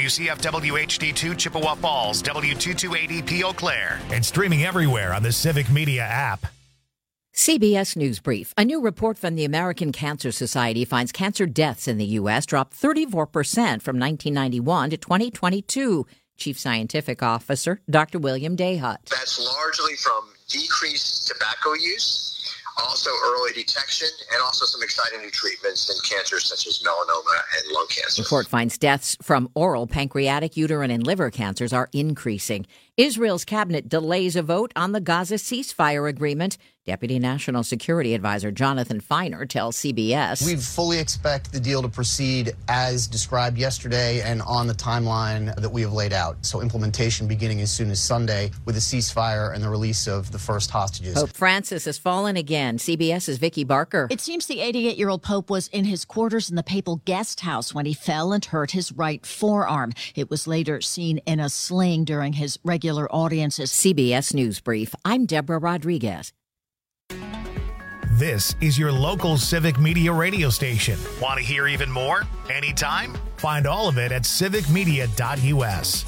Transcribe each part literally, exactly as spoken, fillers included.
W C F W H D two Chippewa Falls, W two two eight E P Eau Claire, and streaming everywhere on the Civic Media app. C B S News Brief. A new report from the American Cancer Society finds cancer deaths in the U S dropped thirty-four percent from nineteen ninety-one to twenty twenty-two. Chief Scientific Officer Doctor William Dayhut. That's largely from decreased tobacco use, also early detection, and also some exciting new treatments in cancers such as melanoma and lung cancer. The report finds deaths from oral, pancreatic, uterine, and liver cancers are increasing. Israel's cabinet delays a vote on the Gaza ceasefire agreement. Deputy National Security Advisor Jonathan Feiner tells C B S. We fully expect the deal to proceed as described yesterday and on the timeline that we have laid out. So implementation beginning as soon as Sunday with a ceasefire and the release of the first hostages. Pope Francis has fallen again. CBS's Vicki Barker. It seems the eighty-eight-year-old Pope was in his quarters in the papal guest house when he fell and hurt his right forearm. It was later seen in a sling during his regular audiences. C B S News Brief. I'm Deborah Rodriguez. This is your local Civic Media radio station. Want to hear even more? Anytime? Find all of it at civic media dot u s.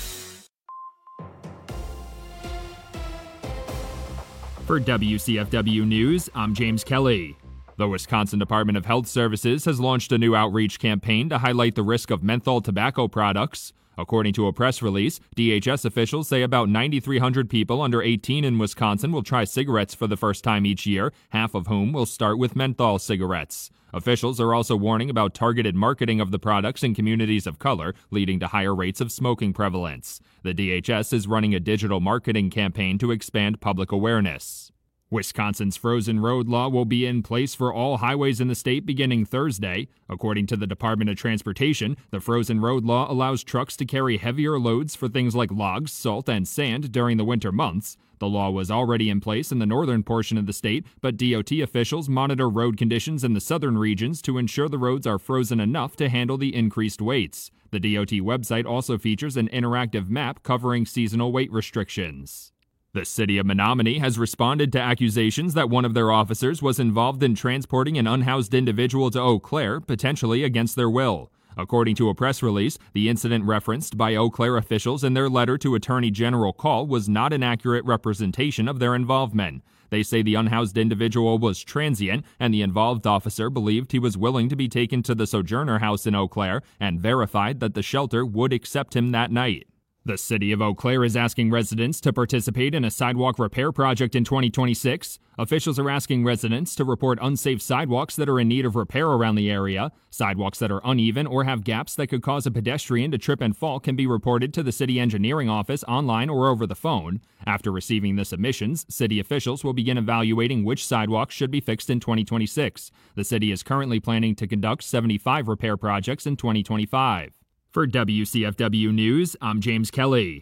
For W C F W News, I'm James Kelly. The Wisconsin Department of Health Services has launched a new outreach campaign to highlight the risk of menthol tobacco products. According to a press release, D H S officials say about nine thousand three hundred people under eighteen in Wisconsin will try cigarettes for the first time each year, half of whom will start with menthol cigarettes. Officials are also warning about targeted marketing of the products in communities of color, leading to higher rates of smoking prevalence. The D H S is running a digital marketing campaign to expand public awareness. Wisconsin's frozen road law will be in place for all highways in the state beginning Thursday. According to the Department of Transportation, the frozen road law allows trucks to carry heavier loads for things like logs, salt, and sand during the winter months. The law was already in place in the northern portion of the state, but D O T officials monitor road conditions in the southern regions to ensure the roads are frozen enough to handle the increased weights. The D O T website also features an interactive map covering seasonal weight restrictions. The city of Menominee has responded to accusations that one of their officers was involved in transporting an unhoused individual to Eau Claire, potentially against their will. According to a press release, the incident referenced by Eau Claire officials in their letter to Attorney General Call was not an accurate representation of their involvement. They say the unhoused individual was transient, and the involved officer believed he was willing to be taken to the Sojourner House in Eau Claire and verified that the shelter would accept him that night. The city of Eau Claire is asking residents to participate in a sidewalk repair project in twenty twenty-six. Officials are asking residents to report unsafe sidewalks that are in need of repair around the area. Sidewalks that are uneven or have gaps that could cause a pedestrian to trip and fall can be reported to the city engineering office online or over the phone. After receiving the submissions, city officials will begin evaluating which sidewalks should be fixed in twenty twenty-six. The city is currently planning to conduct seventy-five repair projects in twenty twenty-five. For W C F W News, I'm James Kelly.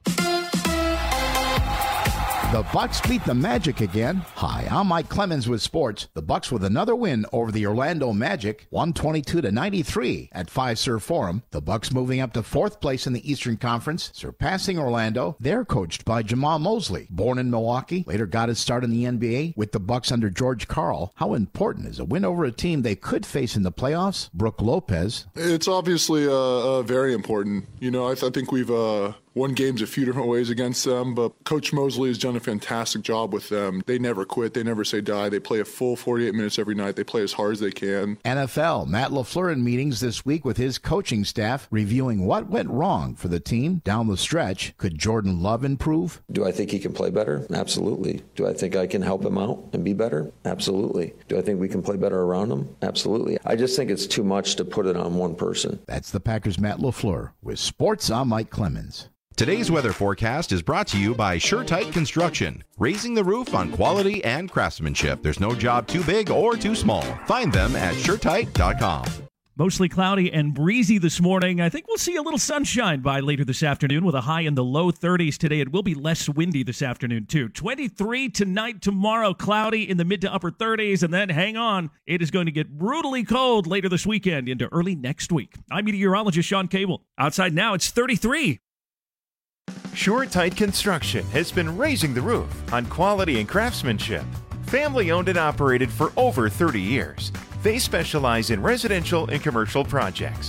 The Bucks beat the Magic again. Hi, I'm Mike Clemens with sports. The Bucks with another win over the Orlando Magic, one twenty-two to ninety-three at Fiserv Forum. The Bucks moving up to fourth place in the Eastern Conference, surpassing Orlando. They're coached by Jamal Mosley, born in Milwaukee, later got his start in the N B A with the Bucks under George Karl. How important is a win over a team they could face in the playoffs? Brooke Lopez. It's obviously uh, uh, very important. You know, I, th- I think we've uh, won games a few different ways against them, but Coach Mosley has done a fantastic job with them. They never quit. They never say die. They play a full forty-eight minutes every night. They play as hard as they can. N F L, Matt LaFleur in meetings this week with his coaching staff, reviewing what went wrong for the team down the stretch. Could Jordan Love improve? Do I think he can play better? Absolutely. Do I think I can help him out and be better? Absolutely. Do I think we can play better around him? Absolutely. I just think it's too much to put it on one person. That's the Packers' Matt LaFleur. With sports, I'm Mike Clemens. Today's weather forecast is brought to you by SureTight Construction, raising the roof on quality and craftsmanship. There's no job too big or too small. Find them at sure tight dot com. Mostly cloudy and breezy this morning. I think we'll see a little sunshine by later this afternoon with a high in the low thirties today. It will be less windy this afternoon, too. twenty-three tonight, tomorrow, cloudy in the mid to upper thirties. And then hang on, it is going to get brutally cold later this weekend into early next week. I'm meteorologist Sean Cable. Outside now, it's thirty-three. SureTight Construction has been raising the roof on quality and craftsmanship. Family owned and operated for over thirty years. They specialize in residential and commercial projects.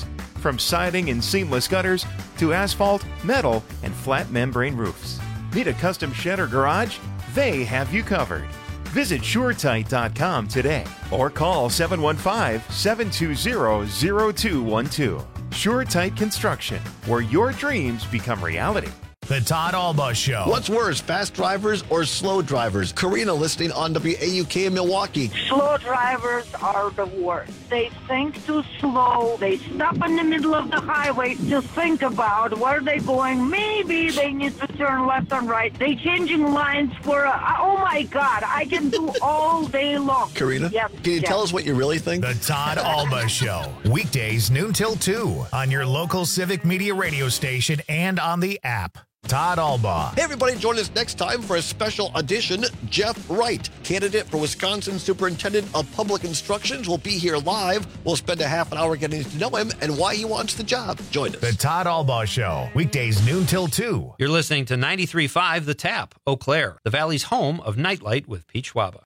From siding and seamless gutters to asphalt, metal, and flat membrane roofs. Need a custom shed or garage? They have you covered. Visit SureTight dot com today or call seven one five, seven two zero, zero two one two. SureTight Construction, where your dreams become reality. The Todd Alba Show. What's worse, fast drivers or slow drivers? Karina listening on W A U K in Milwaukee. Slow drivers are the worst. They think too slow. They stop in the middle of the highway to think about where they're going. Maybe they need to turn left and right. They changing lines for, a, oh my God, I can do all day long. Karina, yes, can you yes. tell us what you really think? The Todd Alba Show. Weekdays noon till two on your local Civic Media radio station and on the app. Todd Alba. Hey, everybody, join us next time for a special edition. Jeff Wright, candidate for Wisconsin Superintendent of Public Instructions, will be here live. We'll spend a half an hour getting to know him and why he wants the job. Join us. The Todd Alba Show. Weekdays noon till two. You're listening to ninety-three point five The Tap, Eau Claire, the Valley's home of Nightlight with Pete Schwaba.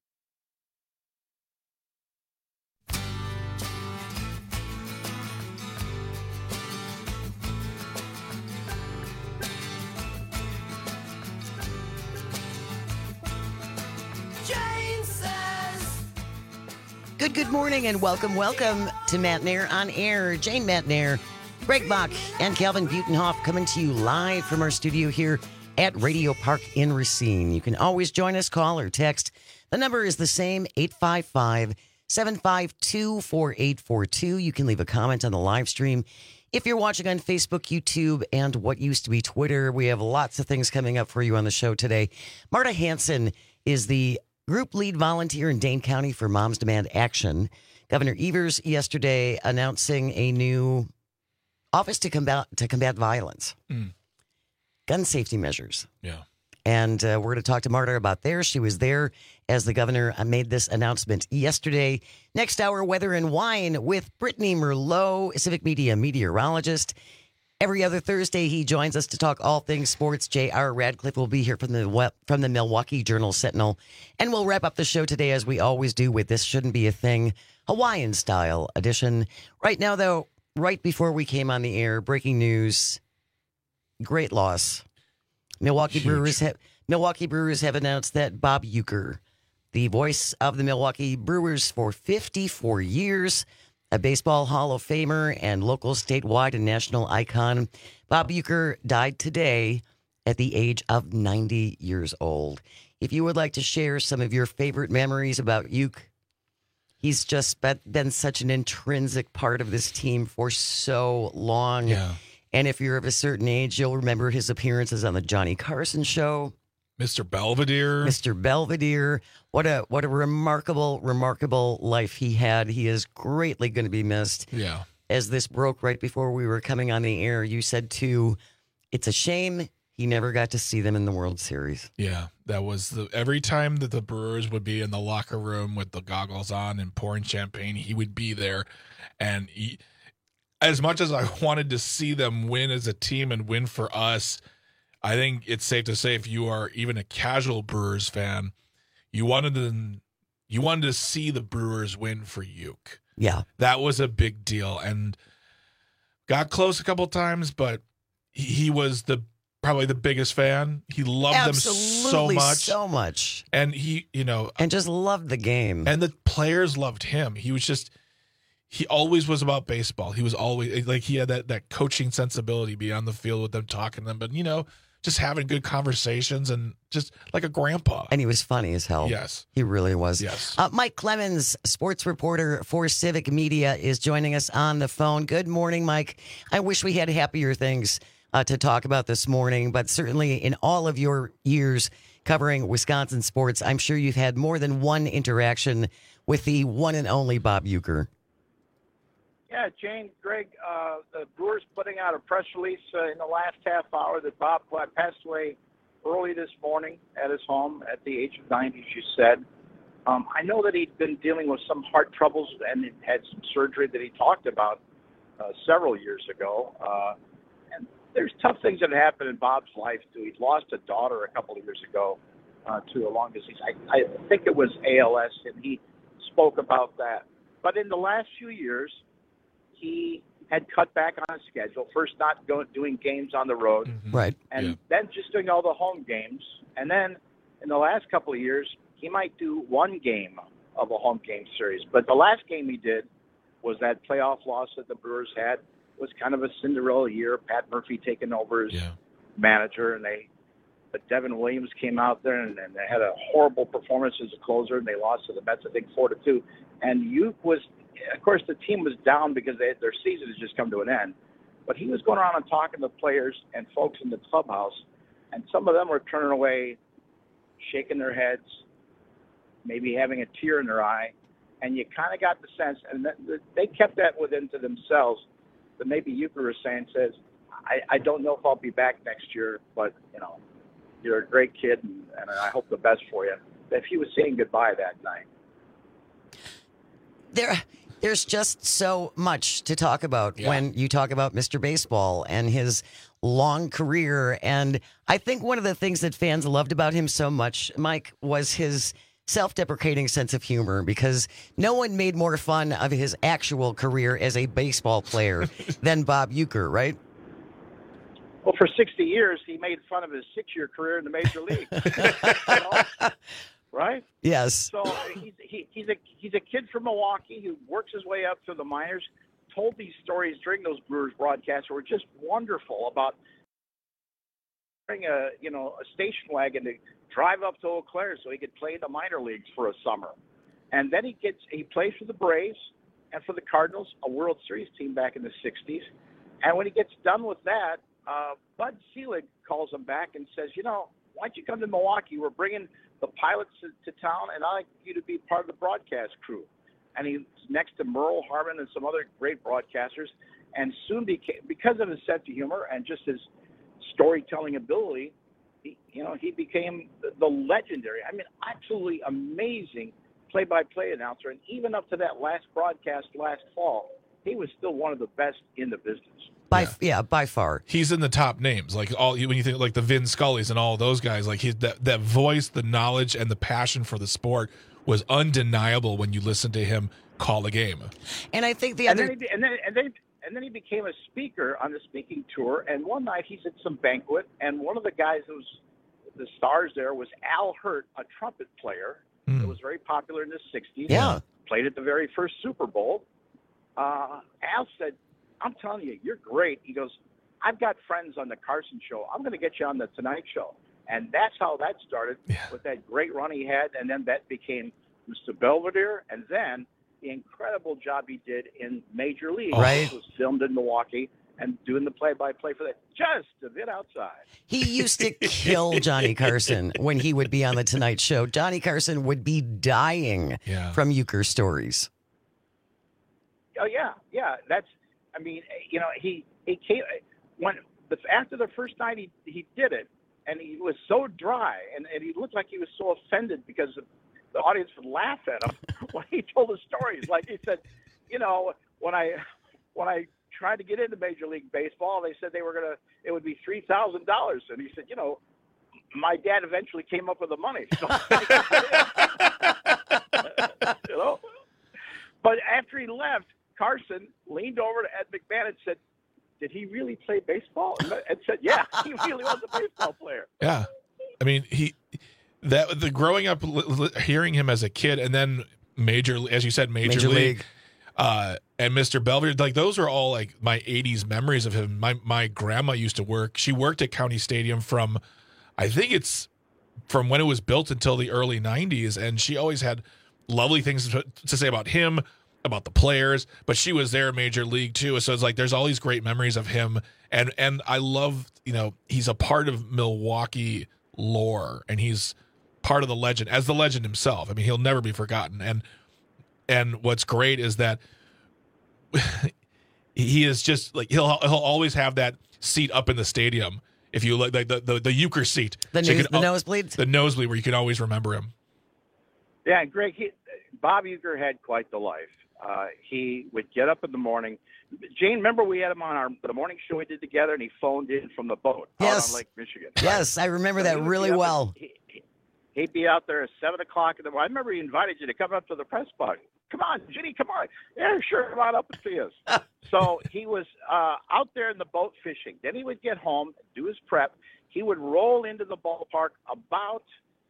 Good, good morning and welcome, welcome to Matt Nair on Air. Jane Matt Nair, Greg Bach, and Calvin Butenhoff coming to you live from our studio here at Radio Park in Racine. You can always join us, call or text. The number is the same, eight five five, seven five two, four eight four two. You can leave a comment on the live stream. If you're watching on Facebook, YouTube, and what used to be Twitter, we have lots of things coming up for you on the show today. Marta Hansen is the group lead volunteer in Dane County for Moms Demand Action. Governor Evers yesterday announcing a new office to combat to combat violence, mm. gun safety measures. Yeah. And uh, we're going to talk to Marta about there. She was there as the governor made this announcement yesterday. Next hour, weather and wine with Brittany Merlot, Civic Media meteorologist. Every other Thursday, he joins us to talk all things sports. J R. Radcliffe will be here from the from the Milwaukee Journal-Sentinel. And we'll wrap up the show today, as we always do, with This Shouldn't Be a Thing, Hawaiian-style edition. Right now, though, right before we came on the air, breaking news, great loss. Milwaukee Brewers, ha- Milwaukee Brewers have announced that Bob Uecker, the voice of the Milwaukee Brewers for fifty-four years, a baseball Hall of Famer and local, statewide, and national icon, Bob Uecker died today at the age of ninety years old. If you would like to share some of your favorite memories about Ueck, he's just been such an intrinsic part of this team for so long. Yeah. And if you're of a certain age, you'll remember his appearances on the Johnny Carson Show. Mister Belvedere. Mister Belvedere. What a what a remarkable, remarkable life he had. He is greatly going to be missed. Yeah. As this broke right before we were coming on the air, you said, too, it's a shame he never got to see them in the World Series. Yeah, that was the every time that the Brewers would be in the locker room with the goggles on and pouring champagne, he would be there. And he, as much as I wanted to see them win as a team and win for us, I think it's safe to say if you are even a casual Brewers fan, you wanted to you wanted to see the Brewers win for Ueck. Yeah. That was a big deal. And got close a couple times, but he, he was the probably the biggest fan. He loved Absolutely them so much. so much. And he, you know. And just loved the game. And the players loved him. He was just, he always was about baseball. He was always, like he had that, that coaching sensibility, be on the field with them, talking to them. But, you know, just having good conversations and just like a grandpa. And he was funny as hell. Yes. He really was. Yes. Uh, Mike Clemens, sports reporter for Civic Media, is joining us on the phone. Good morning, Mike. I wish we had happier things uh, to talk about this morning, but certainly in all of your years covering Wisconsin sports, I'm sure you've had more than one interaction with the one and only Bob Uecker. Yeah, Jane, Greg, uh, the Brewers putting out a press release uh, in the last half hour that Bob passed away early this morning at his home at the age of ninety, as you said. Um, I know that he'd been dealing with some heart troubles and had some surgery that he talked about uh, several years ago. Uh, and there's tough things that happened in Bob's life, too. He'd lost a daughter a couple of years ago uh, to a long disease. I, I think it was A L S, and he spoke about that. But in the last few years, he had cut back on his schedule. First, not going doing games on the road, Mm-hmm. Right, and yeah. then just doing all the home games. And then in the last couple of years, he might do one game of a home game series. But the last game he did was that playoff loss that the Brewers had. It was kind of a Cinderella year. Pat Murphy taking over as yeah. manager, and they, but Devin Williams came out there and, and they had a horrible performance as a closer, and they lost to the Mets, I think, four to two. And Uke was, of course, the team was down because they, their season has just come to an end. But he was going around and talking to players and folks in the clubhouse, and some of them were turning away, shaking their heads, maybe having a tear in their eye, and you kind of got the sense, and they kept that within to themselves, that maybe Euchre was saying, says, I, I don't know if I'll be back next year, but, you know, you're a great kid, and, and I hope the best for you. If he was saying goodbye that night. There, there's just so much to talk about yeah. when you talk about Mister Baseball and his long career. And I think one of the things that fans loved about him so much, Mike, was his self-deprecating sense of humor, because no one made more fun of his actual career as a baseball player than Bob Uecker, right? Well, for sixty years, he made fun of his six-year career in the major league. You know? Right? Yes. So he's, he, he's, a, he's a kid from Milwaukee who works his way up to the minors, told these stories during those Brewers broadcasts that were just wonderful about bring a, you know, a station wagon to drive up to Eau Claire so he could play in the minor leagues for a summer. And then he gets he plays for the Braves and for the Cardinals, a World Series team back in the sixties. And when he gets done with that, uh, Bud Selig calls him back and says, you know, why don't you come to Milwaukee? We're bringing the pilots to, to town, and I'd like you to be part of the broadcast crew. And he's next to Merle Harmon and some other great broadcasters, and soon became, because of his sense of humor and just his storytelling ability, he, you know, he became the, the legendary, I mean, absolutely amazing play-by-play announcer. And even up to that last broadcast last fall, he was still one of the best in the business. By yeah. yeah, by far. He's in the top names. Like all when you think like the Vin Scullys and all those guys, like he's that that voice, the knowledge, and the passion for the sport was undeniable when you listen to him call a game. And I think the and other then he, and then and then and then he became a speaker on the speaking tour. And one night he's at some banquet, and one of the guys who was the stars there was Al Hurt, a trumpet player mm. that was very popular in the sixties. Yeah, played at the very first Super Bowl. Uh, Al said, I'm telling you, you're great. He goes, I've got friends on the Carson Show. I'm going to get you on the Tonight Show. And that's how that started yeah. with that great run he had. And then that became Mister Belvedere. And then the incredible job he did in Major League. Right. It was filmed in Milwaukee and doing the play-by-play for that just a bit outside. He used to kill Johnny Carson when he would be on the Tonight Show. Johnny Carson would be dying yeah. from Uecker stories. Oh, yeah, yeah. That's, I mean, you know, he, he came, when, after the first night he, he did it, and he was so dry, and, and he looked like he was so offended because the audience would laugh at him when he told the stories. Like he said, you know, when I, when I tried to get into Major League Baseball, they said they were going to, it would be three thousand dollars. And he said, you know, my dad eventually came up with the money. So, you know, but after he left, Carson leaned over to Ed McMahon and said, did he really play baseball? And Ed said, yeah, he really was a baseball player. Yeah. I mean, he, that the growing up, hearing him as a kid, and then major, as you said, Major, Major League, League. Uh, and Mister Belvedere, like those are all like my eighties memories of him. My, my grandma used to work. She worked at County Stadium from, I think it's from when it was built until the early nineties. And she always had lovely things to, to say about him, about the players, but she was there in Major League too. So it's like there's all these great memories of him, and and I love, you know, he's a part of Milwaukee lore, and he's part of the legend as the legend himself. I mean, he'll never be forgotten. And and what's great is that he is just like he'll he'll always have that seat up in the stadium. If you look like the the, the Uecker seat, the, so news, can, the nosebleed, the nosebleed where you can always remember him. Yeah, and Greg, he, Bob Uecker had quite the life. Uh, he would get up in the morning. Jane, remember we had him on our the morning show we did together, and he phoned in from the boat yes. out on Lake Michigan. Yes, I remember so that really well. He, he, He'd be out there at seven o'clock in the morning. I remember he invited you to come up to the press box. Come on, Ginny, come on. Yeah, sure, come on up and see us. So he was uh, out there in the boat fishing. Then he would get home, do his prep. He would roll into the ballpark about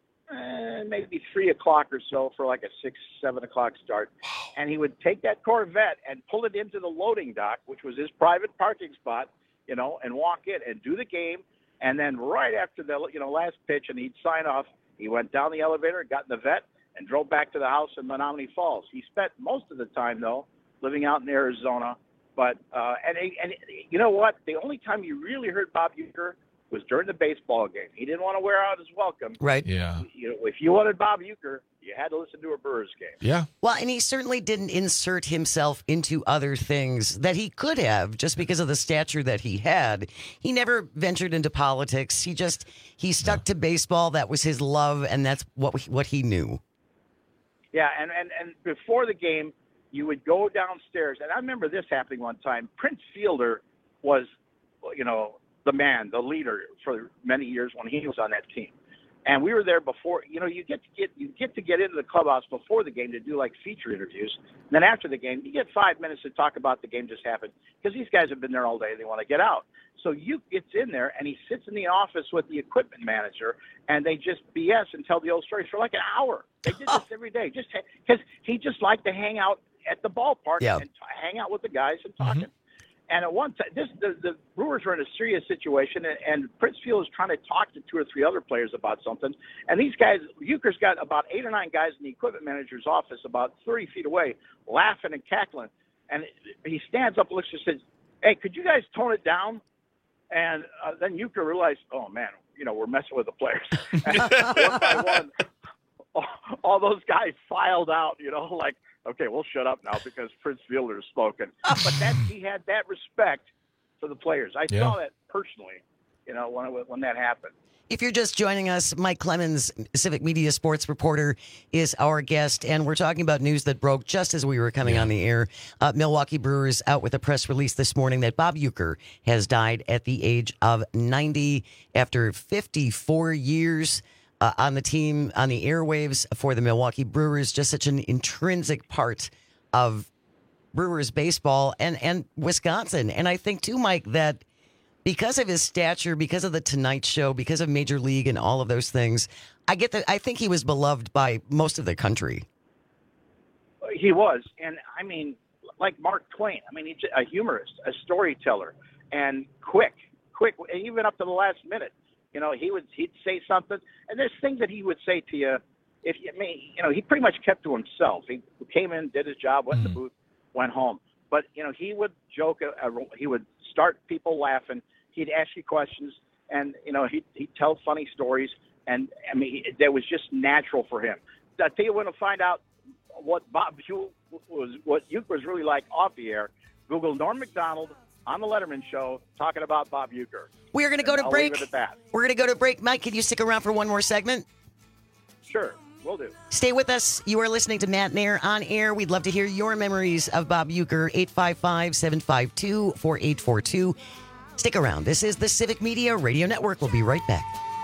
eh, maybe three o'clock or so for like a six, seven o'clock start. And he would take that Corvette and pull it into the loading dock, which was his private parking spot, you know, and walk in and do the game. And then right after the you know last pitch, and he'd sign off, he went down the elevator, got in the vet, and drove back to the house in Menominee Falls. He spent most of the time, though, living out in Arizona. But uh, and and you know what? The only time you really heard Bob Uecker was during the baseball game. He didn't want to wear out his welcome. Right. Yeah. You know, if you wanted Bob Uecker, you had to listen to a Brewers game. Yeah. Well, and he certainly didn't insert himself into other things that he could have just because of the stature that he had. He never ventured into politics. He just he stuck to baseball. That was his love, and that's what what he knew. Yeah, and, and, and before the game, you would go downstairs. And I remember this happening one time. Prince Fielder was, you know, the man, the leader for many years when he was on that team. And we were there before, you know, you get to get you get to get into the clubhouse before the game to do like feature interviews. And then after the game, you get five minutes to talk about the game just happened because these guys have been there all day and they want to get out. So you gets in there and he sits in the office with the equipment manager and they just B S and tell the old stories for like an hour. They did this every day just because he just liked to hang out at the ballpark yeah. and t- hang out with the guys and talking. Mm-hmm. And at one time, this the, the Brewers were in a serious situation, and, and Prince Field was trying to talk to two or three other players about something. And these guys, Uecker's got about eight or nine guys in the equipment manager's office about thirty feet away, laughing and cackling. And he stands up, looks, and says, "Hey, could you guys tone it down?" And uh, then Uecker realized, "Oh man, you know, we're messing with the players." And one by one, all, all those guys filed out, you know, like. Okay, we'll shut up now because Prince Fielder's spoken. But that he had that respect for the players. I yeah. saw that personally, you know, when when that happened. If you're just joining us, Mike Clemens, Civic Media sports reporter, is our guest, and we're talking about news that broke just as we were coming yeah. on the air. Uh, Milwaukee Brewers out with a press release this morning that Bob Uecker has died at the age of ninety after fifty-four years. Uh, on the team, on the airwaves for the Milwaukee Brewers, just such an intrinsic part of Brewers baseball and, and Wisconsin. And I think, too, Mike, that because of his stature, because of the Tonight Show, because of Major League and all of those things, I get that. I think he was beloved by most of the country. He was. And, I mean, like Mark Twain. I mean, he's a humorist, a storyteller, and quick, quick, even up to the last minute. You know, he would he'd say something, and there's things that he would say to you. If you I mean, you know, he pretty much kept to himself. He came in, did his job, went mm-hmm. in the booth, went home. But you know, he would joke. Uh, he would start people laughing. He'd ask you questions, and you know, he he'd tell funny stories. And I mean, that was just natural for him. I tell you, when to find out what Bob Uecker was, what Uecker was really like off the air. Google Norm Macdonald on the Letterman Show talking about Bob Uecker. We're going to go to I'll break. leave it at that. We're going to go to break. Mike, can you stick around for one more segment? Sure, we'll do. Stay with us. You are listening to Matt Nair on air. We'd love to hear your memories of Bob Uecker. eight five five, seven five two, four eight four two. Stick around. This is the Civic Media Radio Network. We'll be right back.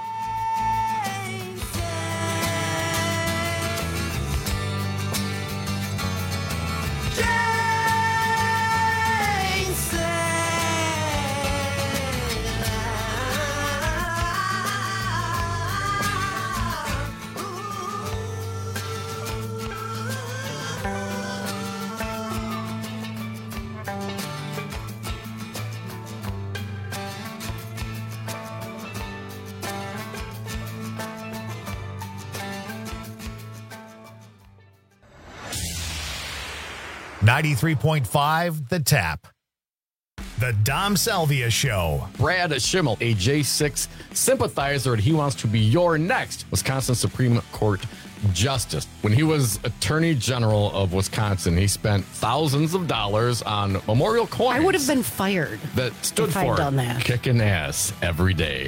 ninety-three point five The Tap. The Dom Salvia Show. Brad Schimmel, a J six sympathizer, and he wants to be your next Wisconsin Supreme Court Justice. When he was Attorney General of Wisconsin, he spent thousands of dollars on memorial coins. I would have been fired that stood if for I'd done that. kicking ass every day.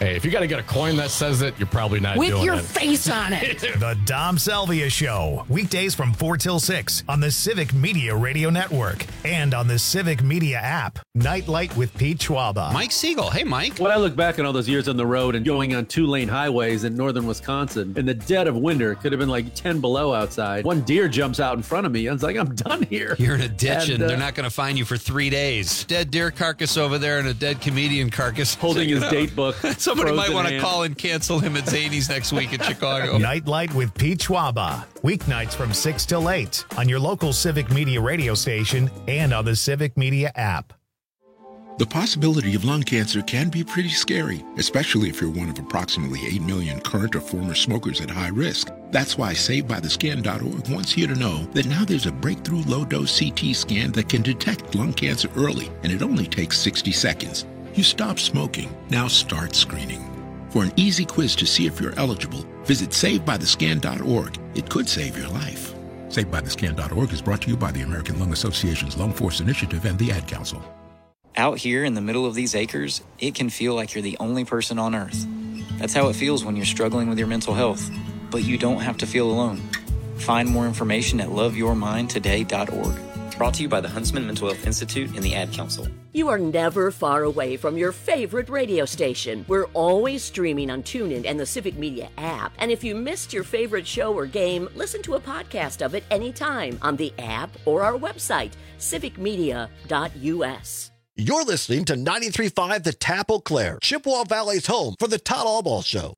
Hey, if you got to get a coin that says it, you're probably not With doing your it. face on it. The Dom Salvia Show, weekdays from four till six on the Civic Media Radio Network and on the Civic Media app. Nightlight with Pete Schwaba. Mike Siegel. Hey, Mike. When I look back on all those years on the road and going on two-lane highways in northern Wisconsin, in the dead of winter, it could have been like ten below outside. One deer jumps out in front of me. I was like, I'm done here. You're in a ditch, and, And, uh, they're not going to find you for three days. Dead deer carcass over there and a dead comedian carcass. Holding his date book. Somebody might frozen want to hand. call and cancel him at Zany's next week in Chicago. Nightlight with Pete Schwaba. Weeknights from six till eight on your local Civic Media radio station and on the Civic Media app. The possibility of lung cancer can be pretty scary, especially if you're one of approximately eight million current or former smokers at high risk. That's why Saved By The Scan dot org wants you to know that now there's a breakthrough low-dose C T scan that can detect lung cancer early, and it only takes sixty seconds. You stop smoking, now start screening. For an easy quiz to see if you're eligible, visit Saved By The Scan dot org. It could save your life. Saved By The Scan dot org is brought to you by the American Lung Association's Lung Force Initiative and the Ad Council. Out here in the middle of these acres, it can feel like you're the only person on Earth. That's how it feels when you're struggling with your mental health. But you don't have to feel alone. Find more information at love your mind today dot org. Brought to you by the Huntsman Mental Health Institute and the Ad Council. You are never far away from your favorite radio station. We're always streaming on TuneIn and the Civic Media app. And if you missed your favorite show or game, listen to a podcast of it anytime on the app or our website, civic media dot u s. You're listening to ninety-three point five The Tap Eau Claire, Chippewa Valley's home for the Todd Allball Show.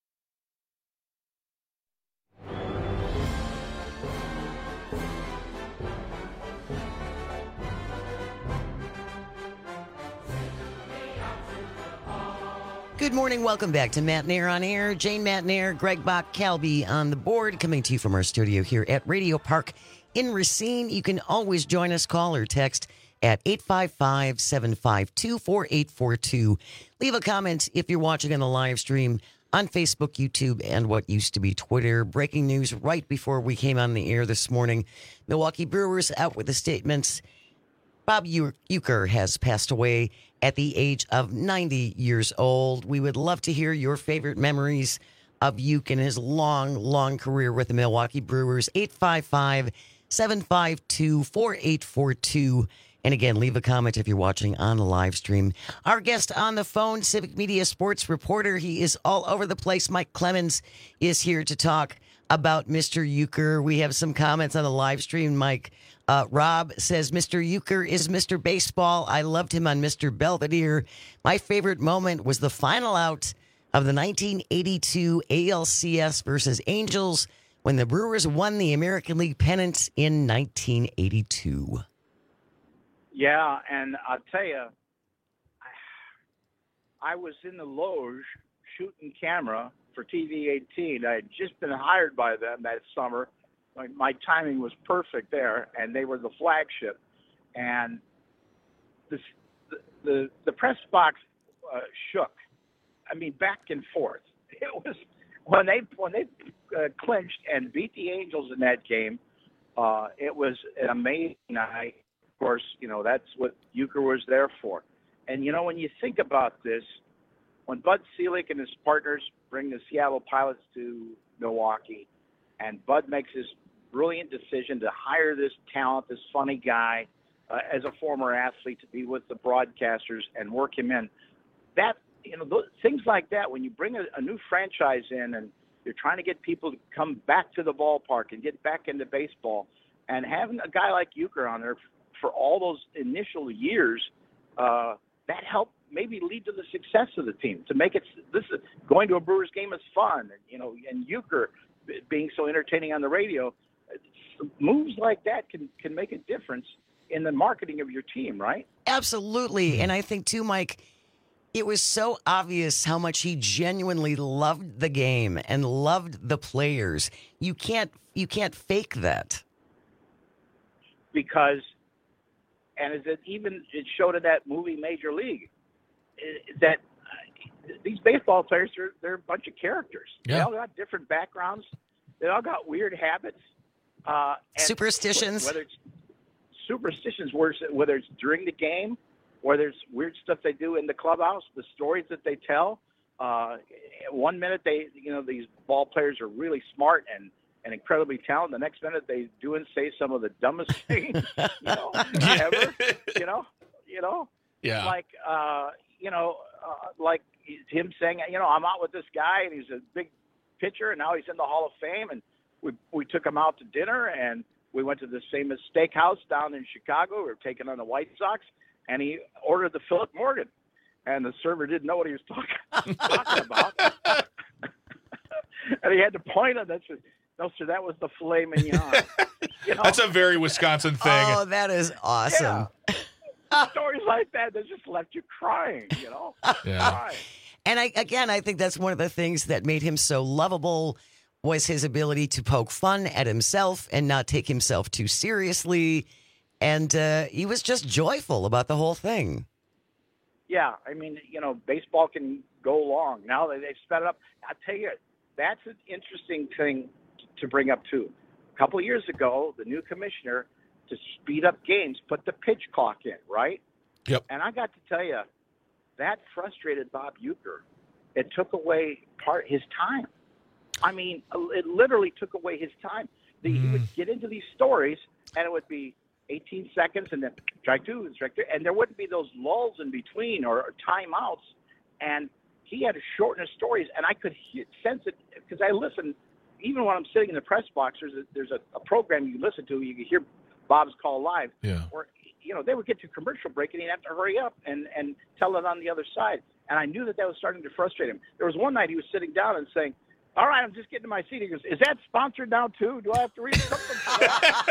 Good morning. Welcome back to Matt Nair on Air. Jane Matt Nair, Greg Bach, Calby on the board, coming to you from our studio here at Radio Park in Racine. You can always join us, call or text at eight five five, seven five two, four eight four two. Leave a comment if you're watching on the live stream on Facebook, YouTube, and what used to be Twitter. Breaking news right before we came on the air this morning. Milwaukee Brewers out with the statements. Bob Uecker has passed away at the age of ninety years old. We would love to hear your favorite memories of Ueck and his long, long career with the Milwaukee Brewers. eight five five, seven five two, four eight four two. And again, leave a comment if you're watching on the live stream. Our guest on the phone, Civic Media sports reporter. He is all over the place. Mike Clemens is here to talk about Mister Uecker. We have some comments on the live stream, Mike. Uh, Rob says, Mister Uecker is Mister Baseball. I loved him on Mister Belvedere. My favorite moment was the final out of the nineteen eighty-two A L C S versus Angels when the Brewers won the American League pennant in nineteen eighty-two. Yeah, and I'll tell you, I was in the loge shooting camera for T V eighteen. I had just been hired by them that summer. My, my timing was perfect there, and they were the flagship. And this, the, the the press box uh, shook. I mean, back and forth. It was when they when they uh, clinched and beat the Angels in that game. Uh, it was an amazing night. Of course, you know that's what Uecker was there for. And you know, when you think about this, when Bud Selig and his partners bring the Seattle Pilots to Milwaukee, and Bud makes his brilliant decision to hire this talent, this funny guy, uh, as a former athlete to be with the broadcasters and work him in, that, you know, those, things like that, when you bring a, a new franchise in and you're trying to get people to come back to the ballpark and get back into baseball, and having a guy like Uecker on there for all those initial years, uh, that helped maybe lead to the success of the team. To make it, this is, going to a Brewers game is fun, and you know, and Uecker being so entertaining on the radio, moves like that can can make a difference in the marketing of your team, right? Absolutely, and I think too, Mike, it was so obvious how much he genuinely loved the game and loved the players. You can't you can't fake that. Because, and as it even it showed in that movie Major League, that uh, these baseball players are they're a bunch of characters. Yeah. They all got different backgrounds. They all got weird habits. Uh, and superstitions. Whether it's superstitions, whether it's during the game, whether it's weird stuff they do in the clubhouse, the stories that they tell, uh, one minute they, you know, these ball players are really smart and, and incredibly talented. The next minute they do and say some of the dumbest things, you know, ever, you know, you know, yeah, like, uh, you know, uh, like him saying, you know, I'm out with this guy and he's a big pitcher and now he's in the Hall of Fame, and we we took him out to dinner and we went to this famous steakhouse down in Chicago. We were taking on the White Sox, and he ordered the Philip Morgan, and the server didn't know what he was talking, talking about. And he had to point at that. Said, no, sir, that was the filet mignon. You know? That's a very Wisconsin thing. Oh, that is awesome. Yeah. Stories like that that just left you crying, you know? Yeah. Crying. And I, again, I think that's one of the things that made him so lovable was his ability to poke fun at himself and not take himself too seriously. And uh, he was just joyful about the whole thing. Yeah, I mean, you know, baseball can go long. Now that they've sped it up, I'll tell you, that's an interesting thing to bring up, too. A couple of years ago, the new commissioner, to speed up games, put the pitch clock in, right? Yep. And I got to tell you, that frustrated Bob Uecker. It took away part his time. I mean, it literally took away his time. The, mm. He would get into these stories, and it would be eighteen seconds, and then strike two, and strike three, and there wouldn't be those lulls in between or, or timeouts. And he had to shorten his stories, and I could hear, sense it because I listen. Even when I'm sitting in the press box, there's a, there's a, a program you listen to. You can hear Bob's call live. Yeah. Where, you know, they would get to commercial break, and he'd have to hurry up and, and tell it on the other side. And I knew that that was starting to frustrate him. There was one night he was sitting down and saying, all right, I'm just getting to my seat. He goes, is that sponsored now, too? Do I have to read something?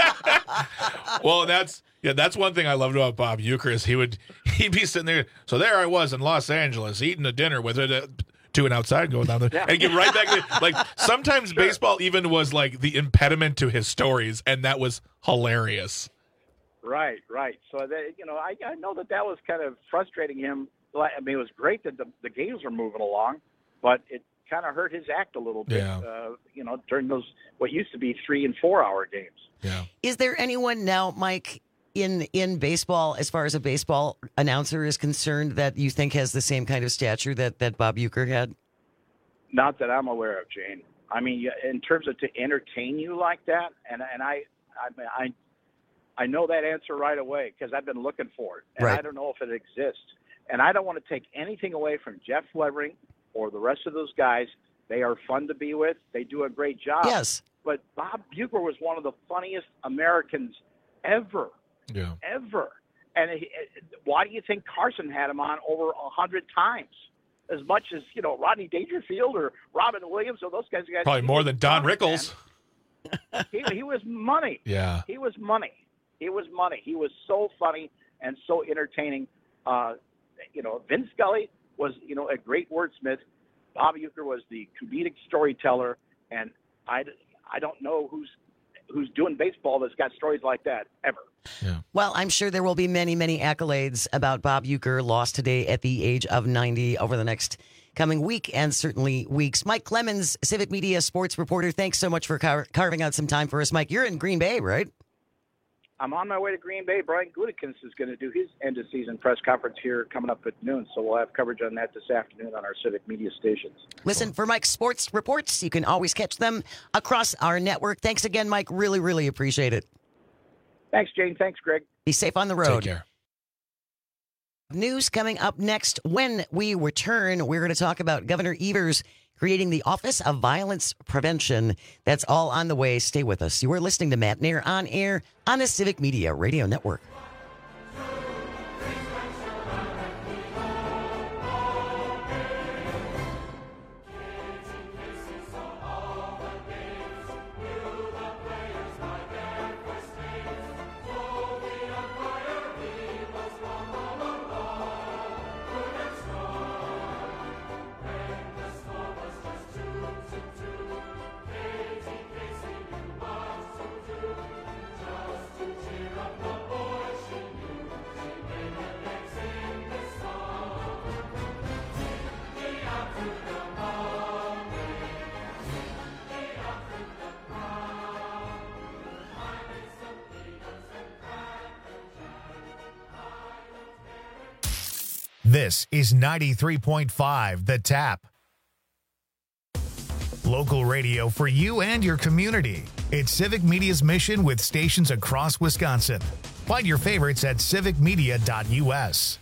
Well, that's yeah, that's one thing I loved about Bob Uecker is he would he'd be sitting there. So there I was in Los Angeles eating a dinner with it uh, to an outside going down there Yeah. and get right back to like sometimes sure. baseball even was like the impediment to his stories, and that was hilarious. Right, right. So that, you know, I, I know that that was kind of frustrating him. I mean, it was great that the, the games were moving along, but it kind of hurt his act a little bit, yeah. uh, you know, during those what used to be three and four hour games. Yeah. Is there anyone now, Mike, in in baseball, as far as a baseball announcer is concerned, that you think has the same kind of stature that, that Bob Uecker had? Not that I'm aware of, Jane. I mean, in terms of to entertain you like that, and and I I mean, I. I know that answer right away because I've been looking for it, and right. I don't know if it exists. And I don't want to take anything away from Jeff Levering or the rest of those guys. They are fun to be with. They do a great job. Yes. But Bob Uecker was one of the funniest Americans ever, yeah. ever. And he, why do you think Carson had him on over a hundred times? As much as, you know, Rodney Dangerfield or Robin Williams or those guys. Probably more than Don Rickles. he, he was money. Yeah. He was money. He was money. He was so funny and so entertaining. Uh, you know, Vin Scully was, you know, a great wordsmith. Bob Uecker was the comedic storyteller, and I, I don't know who's who's doing baseball that's got stories like that ever. Yeah. Well, I'm sure there will be many, many accolades about Bob Uecker, lost today at the age of ninety, over the next coming week and certainly weeks. Mike Clemens, Civic Media sports reporter, thanks so much for car- carving out some time for us. Mike, you're in Green Bay, right? I'm on my way to Green Bay. Brian Gutekunst is going to do his end-of-season press conference here coming up at noon, so we'll have coverage on that this afternoon on our Civic Media stations. Listen, for Mike's sports reports, you can always catch them across our network. Thanks again, Mike. Really, really appreciate it. Thanks, Jane. Thanks, Greg. Be safe on the road. Take care. News coming up next. When we return, we're going to talk about Governor Evers creating the Office of Violence Prevention. That's all on the way. Stay with us. You are listening to Matt Nair on air on the Civic Media Radio Network. This is ninety-three point five The Tap. Local radio for you and your community. It's Civic Media's mission with stations across Wisconsin. Find your favorites at civic media dot u s.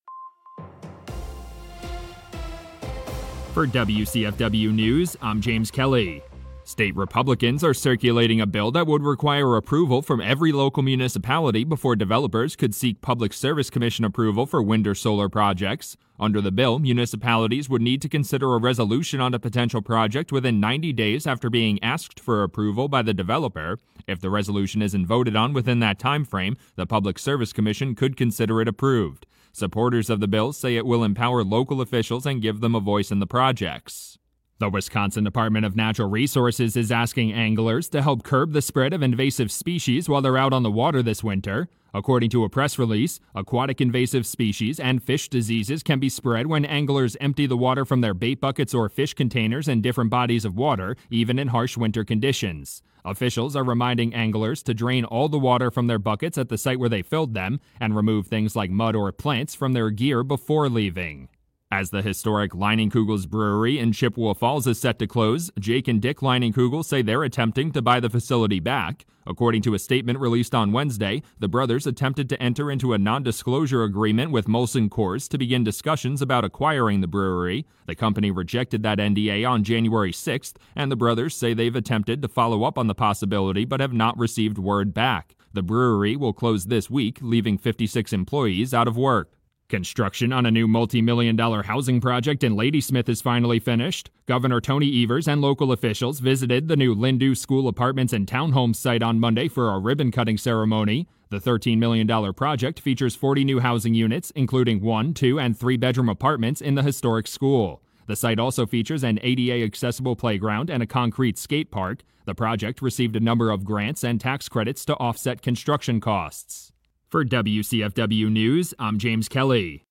For W C F W News, I'm James Kelly. State Republicans are circulating a bill that would require approval from every local municipality before developers could seek Public Service Commission approval for wind or solar projects. Under the bill, municipalities would need to consider a resolution on a potential project within ninety days after being asked for approval by the developer. If the resolution isn't voted on within that time frame, the Public Service Commission could consider it approved. Supporters of the bill say it will empower local officials and give them a voice in the projects. The Wisconsin Department of Natural Resources is asking anglers to help curb the spread of invasive species while they're out on the water this winter. According to a press release, aquatic invasive species and fish diseases can be spread when anglers empty the water from their bait buckets or fish containers in different bodies of water, even in harsh winter conditions. Officials are reminding anglers to drain all the water from their buckets at the site where they filled them and remove things like mud or plants from their gear before leaving. As the historic Leinenkugel's brewery in Chippewa Falls is set to close, Jake and Dick Leinenkugel say they're attempting to buy the facility back. According to a statement released on Wednesday, the brothers attempted to enter into a non-disclosure agreement with Molson Coors to begin discussions about acquiring the brewery. The company rejected that N D A on January sixth, and the brothers say they've attempted to follow up on the possibility but have not received word back. The brewery will close this week, leaving fifty-six employees out of work. Construction on a new multi-million dollar housing project in Ladysmith is finally finished. Governor Tony Evers and local officials visited the new Lindu School Apartments and Townhomes site on Monday for a ribbon-cutting ceremony. The thirteen million dollars project features forty new housing units, including one, two, and three-bedroom apartments in the historic school. The site also features an A D A-accessible playground and a concrete skate park. The project received a number of grants and tax credits to offset construction costs. For W C F W News, I'm James Kelly.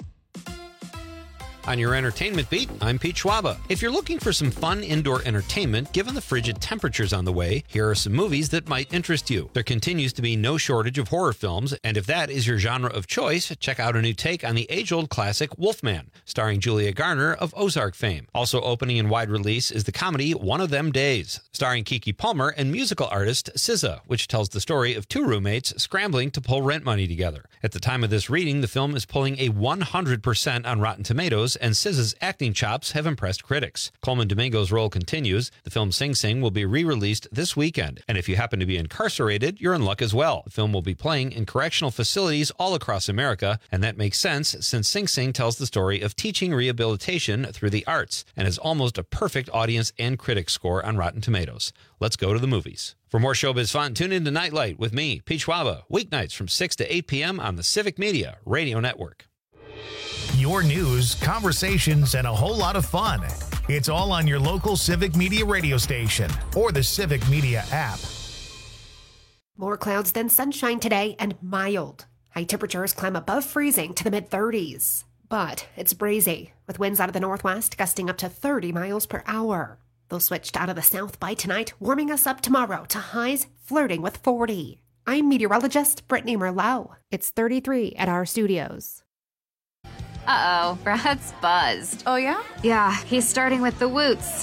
On your entertainment beat, I'm Pete Schwaba. If you're looking for some fun indoor entertainment, given the frigid temperatures on the way, here are some movies that might interest you. There continues to be no shortage of horror films, and if that is your genre of choice, check out a new take on the age-old classic Wolfman, starring Julia Garner of Ozark fame. Also opening in wide release is the comedy One of Them Days, starring Keke Palmer and musical artist S Z A, which tells the story of two roommates scrambling to pull rent money together. At the time of this reading, the film is pulling a one hundred percent on Rotten Tomatoes, and S Z A's acting chops have impressed critics. Coleman Domingo's role continues. The film Sing Sing will be re-released this weekend, and if you happen to be incarcerated, you're in luck as well. The film will be playing in correctional facilities all across America, and that makes sense since Sing Sing tells the story of teaching rehabilitation through the arts and is almost a perfect audience and critic score on Rotten Tomatoes. Let's go to the movies. For more showbiz fun, tune in to Nightlight with me, Pete Schwaba, weeknights from six to eight p.m. on the Civic Media Radio Network. Your news, conversations, and a whole lot of fun. It's all on your local Civic Media radio station or the Civic Media app. More clouds than sunshine today and mild. High temperatures climb above freezing to the mid thirties. But it's breezy, with winds out of the northwest gusting up to thirty miles per hour. They'll switch out of the south by tonight, warming us up tomorrow to highs flirting with forty. I'm meteorologist Brittany Merlot. It's thirty-three at our studios. Uh-oh, Brad's buzzed. Oh, yeah? Yeah, he's starting with the woots.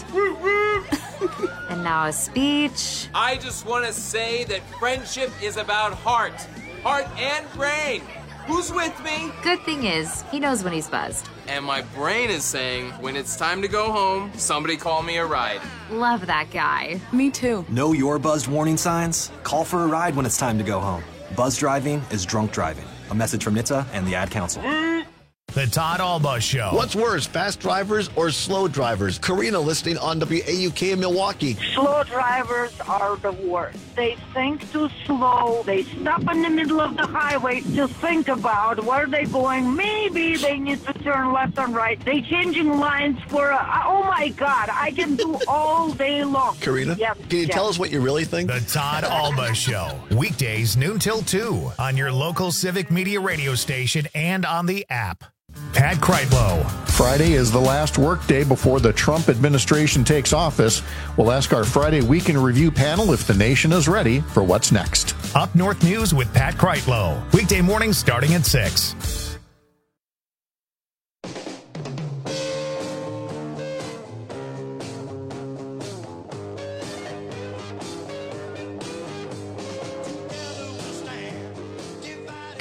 And now a speech. I just want to say that friendship is about heart. Heart and brain. Who's with me? Good thing is, he knows when he's buzzed. And my brain is saying, when it's time to go home, somebody call me a ride. Love that guy. Me too. Know your buzzed warning signs? Call for a ride when it's time to go home. Buzz driving is drunk driving. A message from N H T S A and the Ad Council. The Todd Alba Show. What's worse, fast drivers or slow drivers? Karina listening on W A U K in Milwaukee. Slow drivers are the worst. They think too slow. They stop in the middle of the highway to think about where they're going. Maybe they need to turn left and right. They changing lines for a, oh my God, I can do all day long. Karina, yes, can you yes. tell us what you really think? The Todd Alba Show. Weekdays noon till two on your local Civic Media radio station and on the app. Pat Kreitlow. Friday is the last workday before the Trump administration takes office. We'll ask our Friday Week in Review panel if the nation is ready for what's next. Up North News with Pat Kreitlow. Weekday mornings starting at six.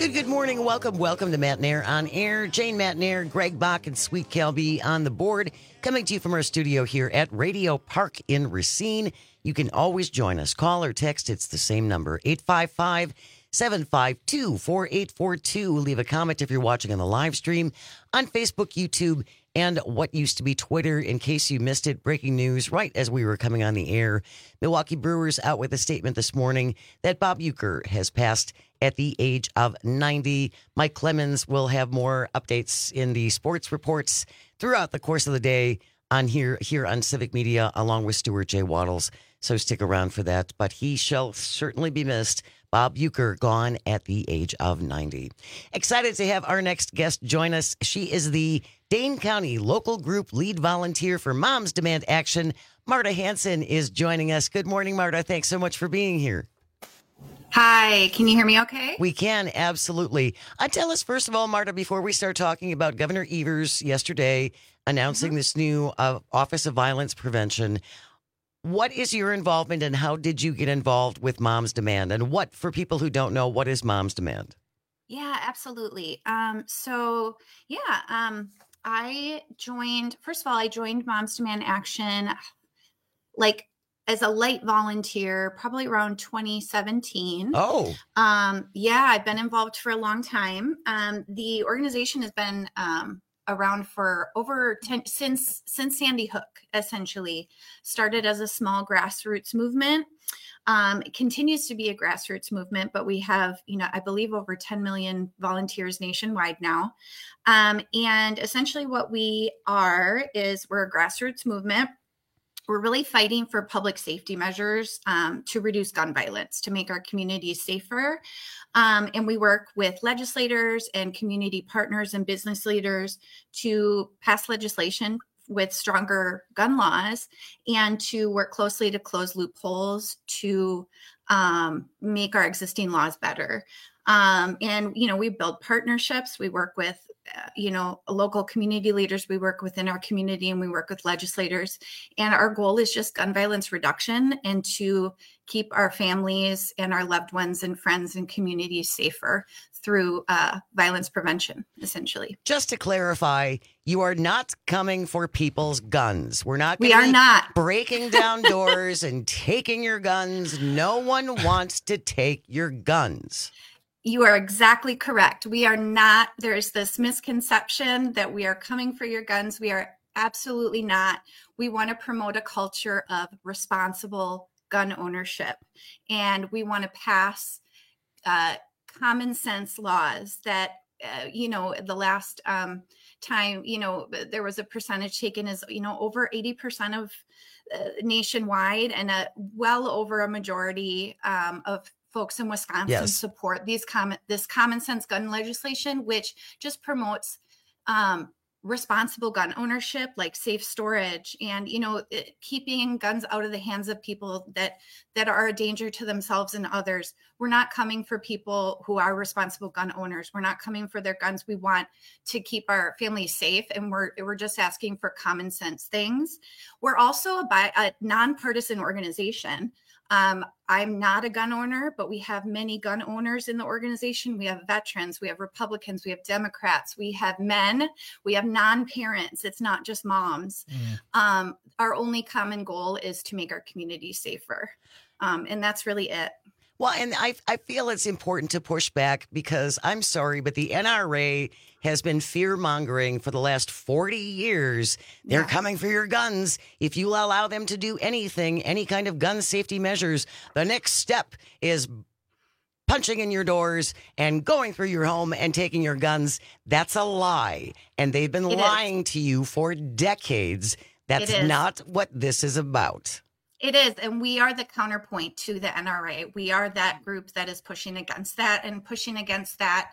Good, good morning. Welcome, welcome to Matt Nair on Air. Jane Matt Nair, Greg Bach, and Sweet Calby on the board. Coming to you from our studio here at Radio Park in Racine. You can always join us. Call or text. It's the same number, eight five five, seven five two, four eight four two. Leave a comment if you're watching on the live stream on Facebook, YouTube, and what used to be Twitter. In case you missed it, breaking news right as we were coming on the air. Milwaukee Brewers out with a statement this morning that Bob Uecker has passed at the age of ninety. Mike Clemens will have more updates in the sports reports throughout the course of the day on here here on Civic Media, along with Stuart J. Waddles. So stick around for that. But he shall certainly be missed. Bob Uecker gone at the age of ninety. Excited to have our next guest join us. She is the Dane County Local Group Lead Volunteer for Moms Demand Action. Marta Hansen is joining us. Good morning, Marta. Thanks so much for being here. Hi, can you hear me okay? We can, absolutely. Uh, tell us, first of all, Marta, before we start talking about Governor Evers yesterday announcing mm-hmm. this new uh, Office of Violence Prevention, what is your involvement and how did you get involved with Moms Demand? And what, for people who don't know, what is Moms Demand? Yeah, absolutely. Um, so, yeah, um, I joined, first of all, I joined Moms Demand Action like as a light volunteer, probably around twenty seventeen. Oh. Um, yeah, I've been involved for a long time. Um, the organization has been um, around for over ten, since, since Sandy Hook, essentially. Started as a small grassroots movement. Um, it continues to be a grassroots movement, but we have, you know, I believe over ten million volunteers nationwide now. Um, and essentially what we are is we're a grassroots movement. We're really fighting for public safety measures um, to reduce gun violence, to make our communities safer. Um, and we work with legislators and community partners and business leaders to pass legislation with stronger gun laws and to work closely to close loopholes to um, make our existing laws better. Um, and, you know, we build partnerships. We work with, uh, you know, local community leaders. We work within our community and we work with legislators. And our goal is just gun violence reduction and to keep our families and our loved ones and friends and communities safer through uh, violence prevention, essentially. Just to clarify, you are not coming for people's guns. We're not. We are not breaking down doors and taking your guns. No one wants to take your guns. You are exactly correct. We are not. There's this misconception that we are coming for your guns. We are absolutely not. We want to promote a culture of responsible gun ownership. And we want to pass uh, common sense laws that, uh, you know, the last um, time, you know, there was a percentage taken as, you know, over eighty percent of uh, nationwide and a well over a majority um, of folks in Wisconsin yes. support these common this common sense gun legislation, which just promotes um, responsible gun ownership, like safe storage, and you know, it, keeping guns out of the hands of people that that are a danger to themselves and others. We're not coming for people who are responsible gun owners. We're not coming for their guns. We want to keep our families safe, and we're we're just asking for common sense things. We're also a, bi- a nonpartisan organization. Um, I'm not a gun owner, but we have many gun owners in the organization. We have veterans, we have Republicans, we have Democrats, we have men, we have non-parents. It's not just moms. Mm. Um, our only common goal is to make our community safer. Um, and that's really it. Well, and I I feel it's important to push back because I'm sorry, but the N R A has been fear-mongering for the last forty years. They're yeah. coming for your guns. If you allow them to do anything, any kind of gun safety measures, the next step is punching in your doors and going through your home and taking your guns. That's a lie. And they've been it lying is. to you for decades. That's not what this is about. It is. And we are the counterpoint to the N R A. We are that group that is pushing against that and pushing against that,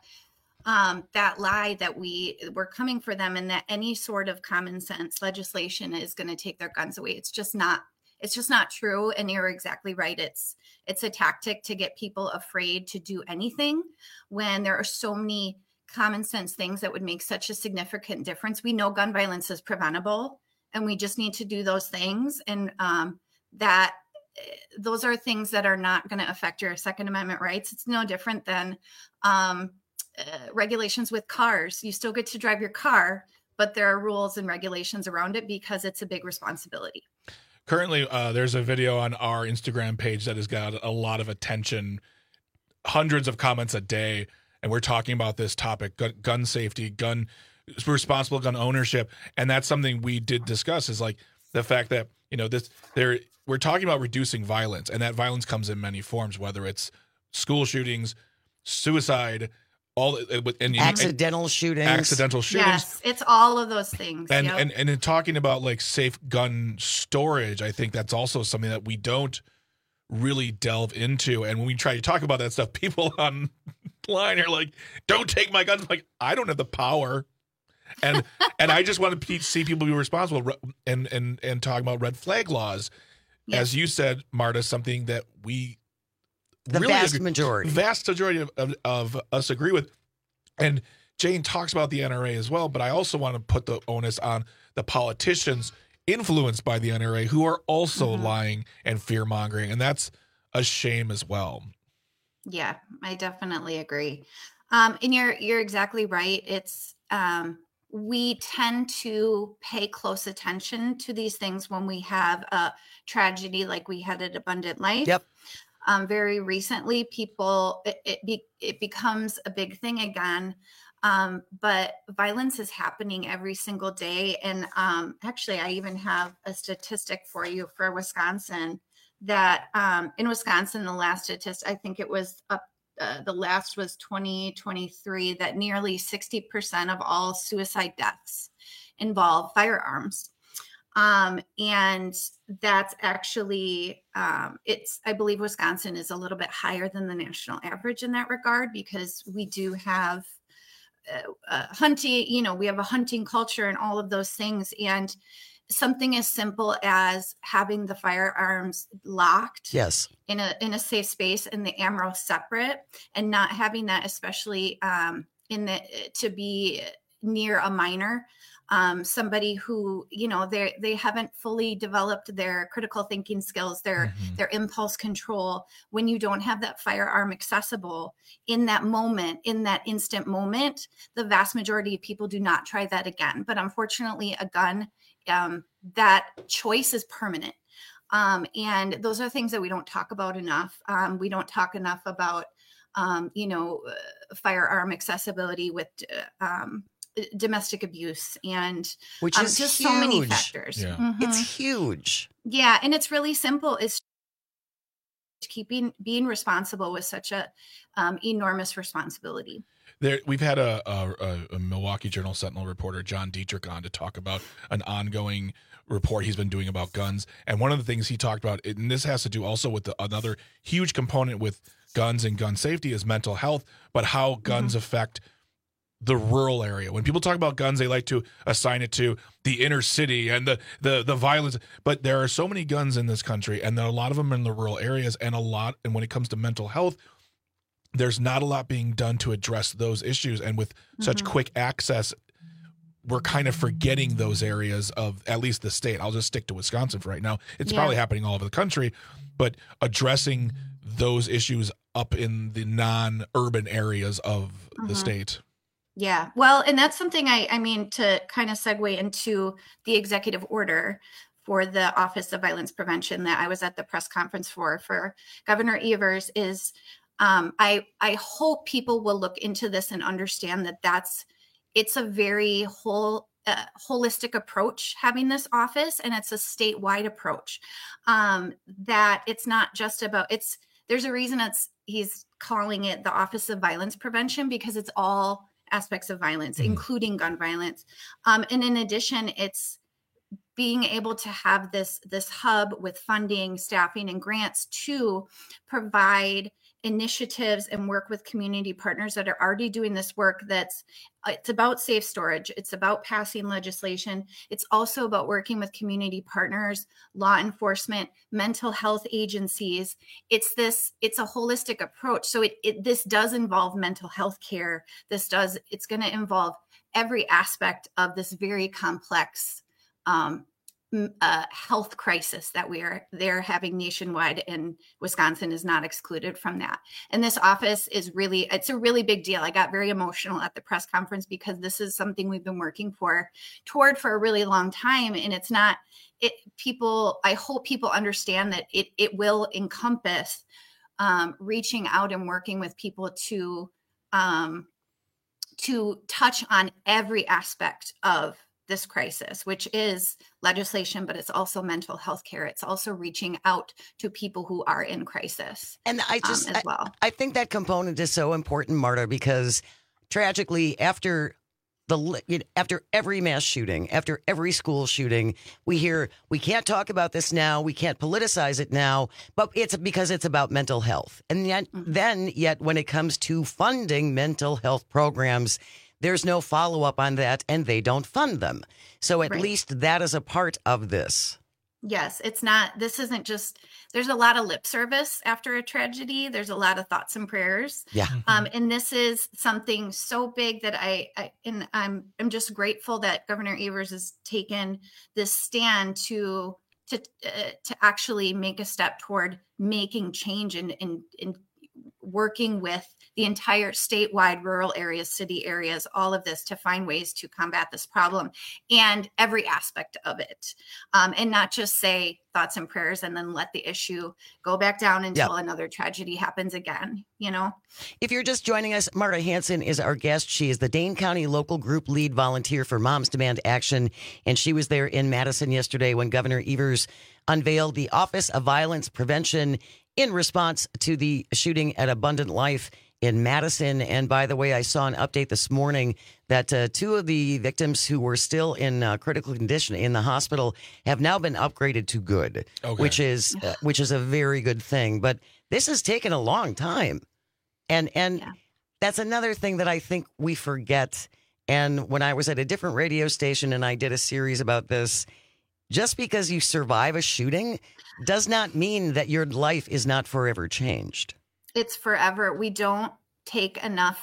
um, that lie that we we're coming for them and that any sort of common sense legislation is going to take their guns away. It's just not, it's just not true. And you're exactly right. It's, it's a tactic to get people afraid to do anything when there are so many common sense things that would make such a significant difference. We know gun violence is preventable and we just need to do those things. And, um, that those are things that are not going to affect your Second Amendment rights. It's no different than, um, uh, regulations with cars. You still get to drive your car, but there are rules and regulations around it because it's a big responsibility. Currently, uh, there's a video on our Instagram page that has got a lot of attention, hundreds of comments a day, and we're talking about this topic, gun, gun safety, gun responsible gun ownership, and that's something we did discuss. Is like the fact that you know this there we're talking about reducing violence, and that violence comes in many forms, whether it's school shootings, suicide, all and accidental shootings, accidental shootings. Yes, it's all of those things. And yep. and and in talking about like safe gun storage, I think that's also something that we don't really delve into. And when we try to talk about that stuff, people online are like, "Don't take my guns." I'm like, I don't have the power. And and I just want to see people be responsible and and and talking about red flag laws, yes. As you said, Marta, something that we the really vast agree, majority, vast majority of, of, of us agree with. And Jane talks about the N R A as well, but I also want to put the onus on the politicians influenced by the N R A who are also mm-hmm. lying and fear mongering, and that's a shame as well. Yeah, I definitely agree. Um, and you're you're exactly right. It's um, we tend to pay close attention to these things when we have a tragedy like we had at Abundant Life. Yep. Um, very recently, people, it it, be, it becomes a big thing again. Um, but violence is happening every single day. And um, actually, I even have a statistic for you for Wisconsin that um, in Wisconsin, the last statistic, I think it was up. Uh, the last was twenty twenty-three, that nearly sixty percent of all suicide deaths involve firearms. Um, and that's actually, um, it's, I believe Wisconsin is a little bit higher than the national average in that regard, because we do have uh, uh, hunting, you know, we have a hunting culture and all of those things. And something as simple as having the firearms locked yes. in a in a safe space and the ammo separate, and not having that, especially um, in the to be near a minor, um, somebody who, you know, they they haven't fully developed their critical thinking skills, their mm-hmm. their impulse control. When you don't have that firearm accessible in that moment, in that instant moment, the vast majority of people do not try that again. But unfortunately, a gun, um, that choice is permanent. Um, and those are things that we don't talk about enough. Um, we don't talk enough about, um, you know, uh, firearm accessibility with uh, um, domestic abuse and which um, is just huge. So many factors. Yeah. Mm-hmm. It's huge. Yeah. And it's really simple. It's keeping, being responsible with such a um, enormous responsibility. There, we've had a, a, a Milwaukee Journal Sentinel reporter, John Dietrich, on to talk about an ongoing report he's been doing about guns. And one of the things he talked about, and this has to do also with the, another huge component with guns and gun safety, is mental health, but how guns mm-hmm. affect the rural area. When people talk about guns, they like to assign it to the inner city and the, the, the violence. But there are so many guns in this country, and there are a lot of them in the rural areas, and a lot. And when it comes to mental health, there's not a lot being done to address those issues. And with mm-hmm. such quick access, we're kind of forgetting those areas of at least the state. I'll just stick to Wisconsin for right now. It's yeah. probably happening all over the country, but addressing those issues up in the non-urban areas of mm-hmm. the state. Yeah. Well, and that's something I, I mean, to kind of segue into the executive order for the Office of Violence Prevention that I was at the press conference for, for Governor Evers is, Um, I, I hope people will look into this and understand that that's, it's a very whole, uh, holistic approach having this office, and it's a statewide approach. Um, that it's not just about, it's, there's a reason it's, he's calling it the Office of Violence Prevention, because it's all aspects of violence, mm-hmm. including gun violence. Um, and in addition, it's being able to have this, this hub with funding, staffing, and grants to provide initiatives and work with community partners that are already doing this work. That's it's about safe storage. It's about passing legislation. It's also about working with community partners, law enforcement, mental health agencies. It's this, it's a holistic approach. So it, it this does involve mental health care. This does, it's going to involve every aspect of this very complex um, uh, health crisis that we are they're having nationwide, and Wisconsin is not excluded from that. And this office is really, it's a really big deal. I got very emotional at the press conference because this is something we've been working for toward for a really long time. And it's not, it people, I hope people understand that it it will encompass um, reaching out and working with people to um, to touch on every aspect of this crisis, which is legislation, but it's also mental health care. It's also reaching out to people who are in crisis. And I just, um, as well. I, I think that component is so important, Marta, because tragically, after the you know, after every mass shooting, after every school shooting, we hear we can't talk about this now, we can't politicize it now, but it's because it's about mental health. And yet, mm-hmm. then, yet when it comes to funding mental health programs, there's no follow-up on that, and they don't fund them. So at right. least that is a part of this. Yes, it's not, this isn't just, there's a lot of lip service after a tragedy. There's a lot of thoughts and prayers. Yeah. Um, and this is something so big that I, I and I'm, I'm just grateful that Governor Evers has taken this stand to, to, uh, to actually make a step toward making change and, and, and working with the entire statewide rural areas, city areas, all of this to find ways to combat this problem and every aspect of it. Um, and not just say thoughts and prayers and then let the issue go back down until yep. another tragedy happens again, you know? If you're just joining us, Marta Hanson is our guest. She is the Dane County Local Group Lead Volunteer for Moms Demand Action. And she was there in Madison yesterday when Governor Evers unveiled the Office of Violence Prevention in response to the shooting at Abundant Life in Madison. And by the way, I saw an update this morning that uh, two of the victims who were still in uh, critical condition in the hospital have now been upgraded to good, okay. which is uh, which is a very good thing. But this has taken a long time. And and yeah. that's another thing that I think we forget. And when I was at a different radio station and I did a series about this, just because you survive a shooting does not mean that your life is not forever changed. It's forever. We don't take enough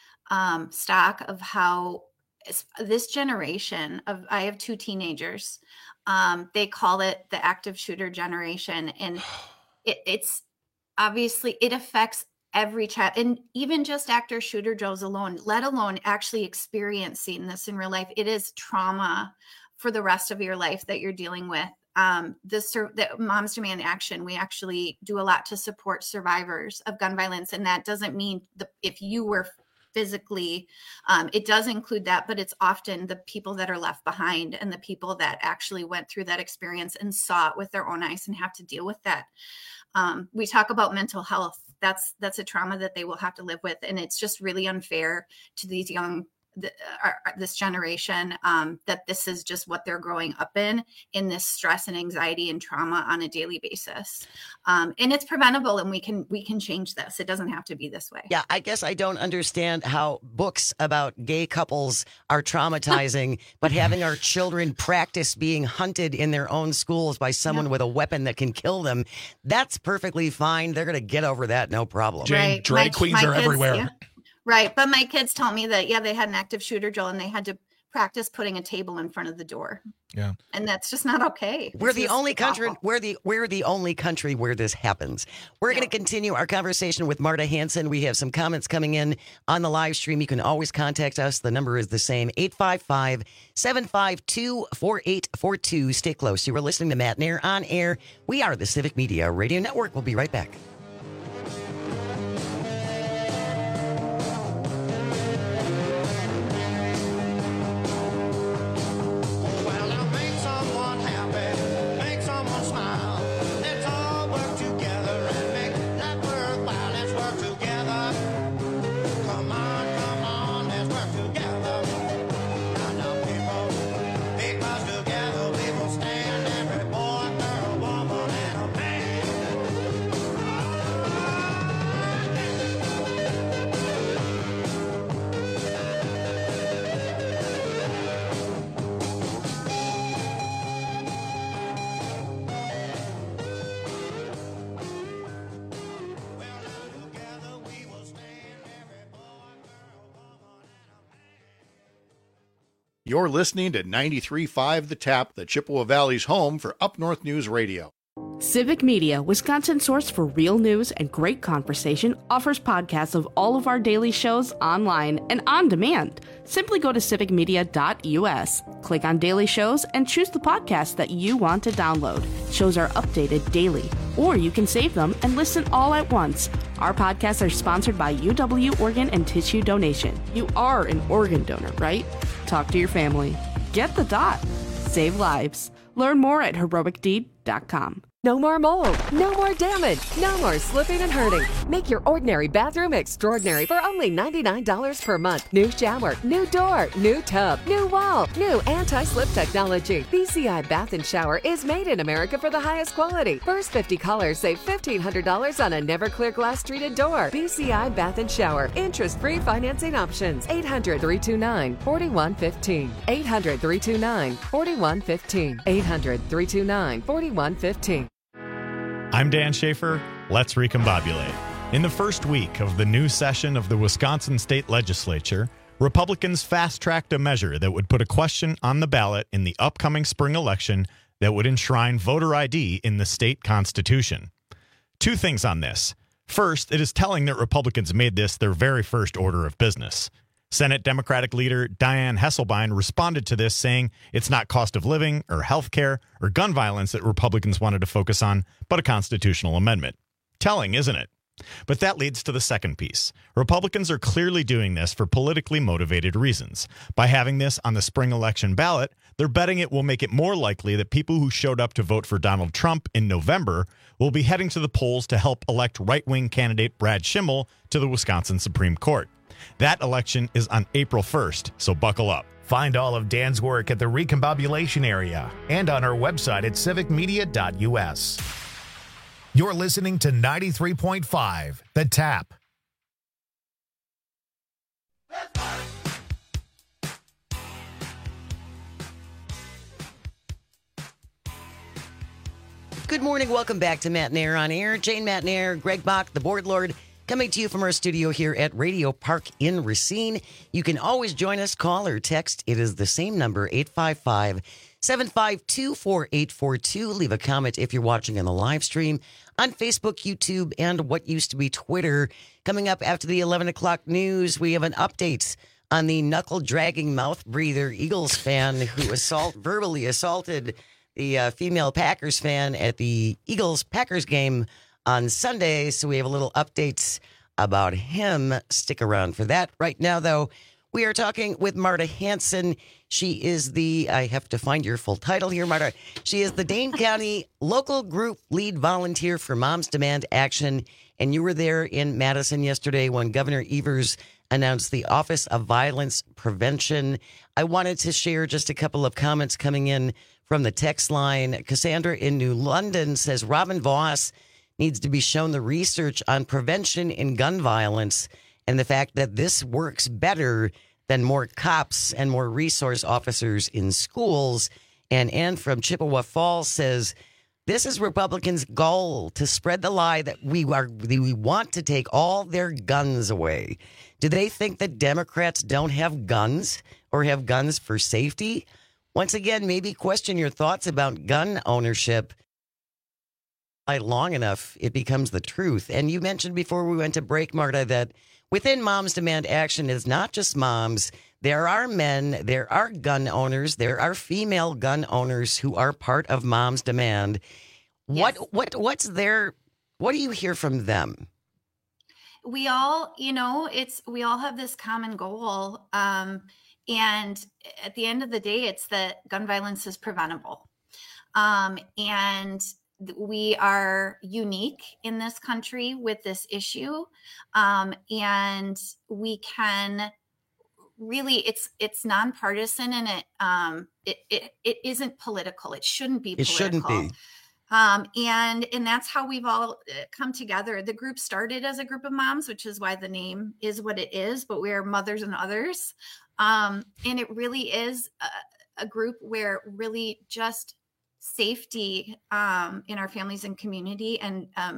um, stock of how this generation of, I have two teenagers. Um, they call it the active shooter generation. And it, it's obviously, it affects every child, and even just active shooter Joes alone, let alone actually experiencing this in real life. It is trauma for the rest of your life that you're dealing with. Um, this, the Moms Demand Action, we actually do a lot to support survivors of gun violence. And that doesn't mean the, if you were physically, um, it does include that, but it's often the people that are left behind and the people that actually went through that experience and saw it with their own eyes and have to deal with that. Um, we talk about mental health. That's, that's a trauma that they will have to live with. And it's just really unfair to these young The, uh, this generation, um, that this is just what they're growing up in, in this stress and anxiety and trauma on a daily basis. Um, and it's preventable, and we can we can change this. It doesn't have to be this way. Yeah, I guess I don't understand how books about gay couples are traumatizing, but having our children practice being hunted in their own schools by someone yeah. with a weapon that can kill them, that's perfectly fine. They're going to get over that, no problem. Jane, right. drag my, queens my are kids, everywhere. Yeah. Right. But my kids told me that, yeah, they had an active shooter drill and they had to practice putting a table in front of the door. Yeah. And that's just not okay. We're It's the just only country awful. we're the we're the only country where this happens. We're Yeah. going to continue our conversation with Marta Hanson. We have some comments coming in on the live stream. You can always contact us. The number is the same, eight five five, seven five two, four eight four two. Stay close. You are listening to Matt Nair on air. We are the Civic Media Radio Network. We'll be right back. You're listening to ninety-three point five The Tap, the Chippewa Valley's home for Up North News Radio. Civic Media, Wisconsin's source for real news and great conversation, offers podcasts of all of our daily shows online and on demand. Simply go to civic media dot u s, click on daily shows, and choose the podcast that you want to download. Shows are updated daily, or you can save them and listen all at once. Our podcasts are sponsored by U W Organ and Tissue Donation. You are an organ donor, right? Talk to your family. Get the dot. Save lives. Learn more at heroic deed dot com. No more mold, no more damage, no more slipping and hurting. Make your ordinary bathroom extraordinary for only ninety-nine dollars per month. New shower, new door, new tub, new wall, new anti-slip technology. B C I Bath and Shower is made in America for the highest quality. First fifty callers save fifteen hundred dollars on a never clear glass treated door. B C I Bath and Shower. Interest-free financing options. eight hundred, three two nine, four one one five. eight hundred, three two nine, four one one five. eight hundred, three two nine, four one one five. I'm Dan Schaefer. Let's recombobulate. In the first week of the new session of the Wisconsin State Legislature, Republicans fast-tracked a measure that would put a question on the ballot in the upcoming spring election that would enshrine voter I D in the state constitution. Two things on this. First, it is telling that Republicans made this their very first order of business. Senate Democratic leader Dianne Hesselbein responded to this, saying it's not cost of living or health care or gun violence that Republicans wanted to focus on, but a constitutional amendment. Telling, isn't it? But that leads to the second piece. Republicans are clearly doing this for politically motivated reasons. By having this on the spring election ballot, they're betting it will make it more likely that people who showed up to vote for Donald Trump in November will be heading to the polls to help elect right-wing candidate Brad Schimmel to the Wisconsin Supreme Court. That election is on April first, so buckle up. Find all of Dan's work at the Recombobulation area and on our website at civic media dot u s. You're listening to ninety-three point five, The Tap. Good morning. Welcome back to Matt Nair on Air. Jane Matt Nair, Greg Bach, the board lord, coming to you from our studio here at Radio Park in Racine. You can always join us, call or text. It is the same number, eight five five, seven five two, four eight four two. Leave a comment if you're watching on the live stream on Facebook, YouTube, and what used to be Twitter. Coming up after the eleven o'clock news, we have an update on the knuckle-dragging mouth breather Eagles fan who assault verbally assaulted the uh, female Packers fan at the Eagles-Packers game on Sunday, so we have a little updates about him. Stick around for that. Right now, though, we are talking with Marta Hanson. She is the, I have to find your full title here, Marta. She is the Dane County Local Group Lead Volunteer for Moms Demand Action, and you were there in Madison yesterday when Governor Evers announced the Office of Violence Prevention. I wanted to share just a couple of comments coming in from the text line. Cassandra in New London says, Robin Voss needs to be shown the research on prevention in gun violence and the fact that this works better than more cops and more resource officers in schools. And Ann from Chippewa Falls says, this is Republicans' goal, to spread the lie that we are we want to take all their guns away. Do they think that Democrats don't have guns or have guns for safety? Once again, maybe question your thoughts about gun ownership. Long enough, it becomes the truth. And you mentioned before we went to break, Marta, that within Moms Demand Action is not just moms. There are men, there are gun owners, there are female gun owners who are part of Moms Demand. Yes. What what what's their what do you hear from them? We all, you know, it's we all have this common goal. Um, and at the end of the day, it's that gun violence is preventable. Um, and we are unique in this country with this issue. Um, and we can really, it's, it's nonpartisan, and it, um, it, it, it isn't political. It shouldn't be political. It shouldn't be. Um, and, and that's how we've all come together. The group started as a group of moms, which is why the name is what it is, but we're mothers and others. Um, and it really is a, a group where really just safety um, in our families and community, and um,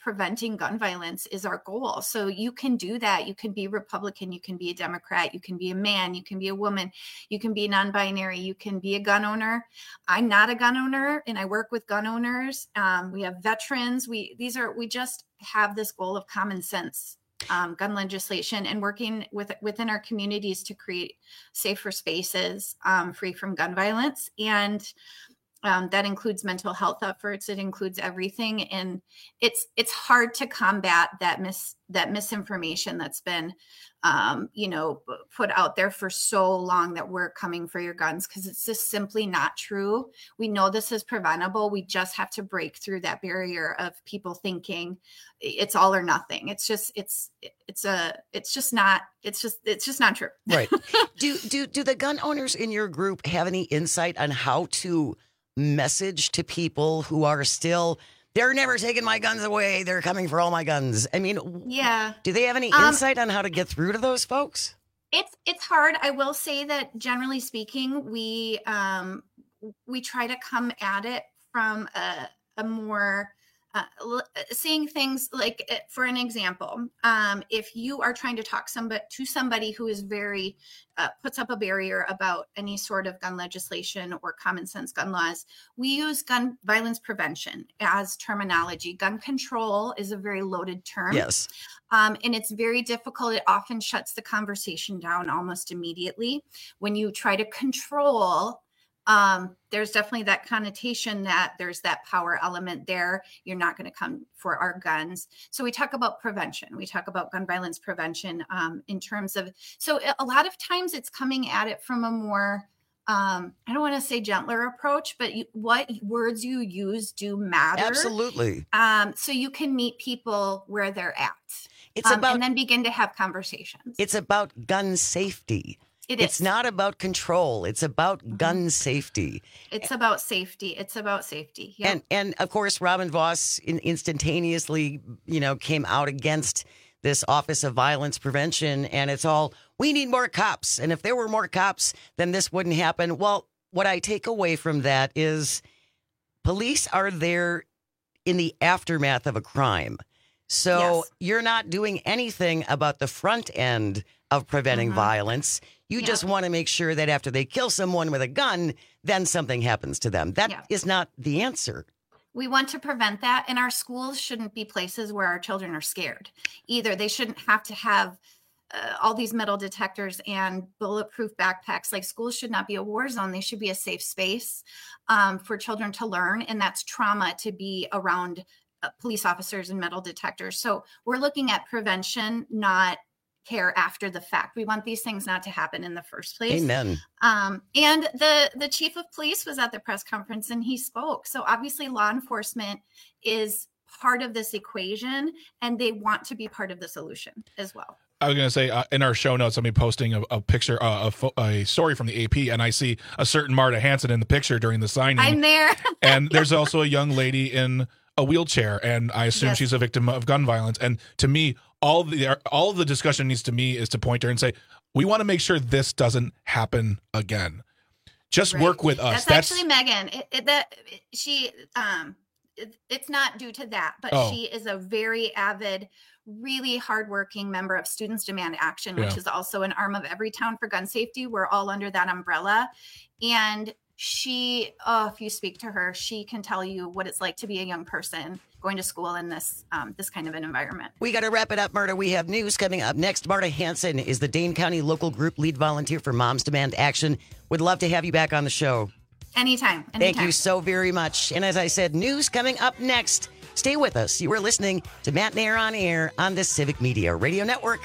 preventing gun violence is our goal. So you can do that. You can be Republican, you can be a Democrat, you can be a man, you can be a woman, you can be non-binary, you can be a gun owner. I'm not a gun owner, and I work with gun owners. Um, we have veterans. We these are we just have this goal of common sense um, gun legislation and working with within our communities to create safer spaces um, free from gun violence. And Um, that includes mental health efforts. It includes everything, and it's it's hard to combat that mis that misinformation that's been, um, you know, put out there for so long that we're coming for your guns, because it's just simply not true. We know this is preventable. We just have to break through that barrier of people thinking it's all or nothing. It's just it's it's a it's just not it's just it's just not true. Right. do do do the gun owners in your group have any insight on how to message to people who are still, they're never taking my guns away, they're coming for all my guns? I mean, yeah. Do they have any Um, insight on how to get through to those folks? It's it's hard. I will say that generally speaking, we um, we try to come at it from a, a more uh, l- seeing things like, uh, for an example, um, if you are trying to talk somebody to somebody who is very uh, puts up a barrier about any sort of gun legislation or common sense gun laws, we use gun violence prevention as terminology. Gun control is a very loaded term. Yes. Um, and it's very difficult. It often shuts the conversation down almost immediately. When you try to control, um, there's definitely that connotation that there's that power element there. You're not going to come for our guns. So we talk about prevention. We talk about gun violence prevention um, in terms of, so a lot of times it's coming at it from a more, um, I don't want to say gentler approach, but you, what words you use do matter. Absolutely. Um, so you can meet people where they're at. It's um, about, and then begin to have conversations. It's about gun safety. It it's is. not about control. It's about mm-hmm. gun safety. It's about safety. It's about safety. Yep. And and of course, Robin Vos in, instantaneously, you know, came out against this Office of Violence Prevention, and it's all, we need more cops. And if there were more cops, then this wouldn't happen. Well, what I take away from that is police are there in the aftermath of a crime. So yes. You're not doing anything about the front end of preventing mm-hmm. violence. You yeah. just want to make sure that after they kill someone with a gun, then something happens to them. That yeah. is not the answer. We want to prevent that. And our schools shouldn't be places where our children are scared either. They shouldn't have to have uh, all these metal detectors and bulletproof backpacks. Like, schools should not be a war zone. They should be a safe space um, for children to learn. And that's trauma to be around uh, police officers and metal detectors. So we're looking at prevention, not care after the fact. We want these things not to happen in the first place. Amen. Um, and the, the chief of police was at the press conference and he spoke. So obviously law enforcement is part of this equation and they want to be part of the solution as well. I was going to say, uh, in our show notes, I'll be posting a, a picture, uh, a, fo- a story from the A P, and I see a certain Marta Hanson in the picture during the signing. I'm there. And there's also a young lady in a wheelchair, and I assume yes. she's a victim of gun violence. And to me, all the all of the discussion needs to me is to point her and say, we want to make sure this doesn't happen again. Just right. work with us. That's, That's actually Megan. It, it, that she, um, it, it's not due to that, but oh. she is a very avid, really hardworking member of Students Demand Action, which yeah. is also an arm of Everytown for gun safety. We're all under that umbrella, and she, oh, if you speak to her, she can tell you what it's like to be a young person going to school in this um, this kind of an environment. We got to wrap it up, Marta. We have news coming up next. Marta Hanson is the Dane County local group lead volunteer for Moms Demand Action. Would love to have you back on the show. Anytime. anytime. Thank you so very much. And as I said, news coming up next. Stay with us. You are listening to Matt Nair on Air on the Civic Media Radio Network.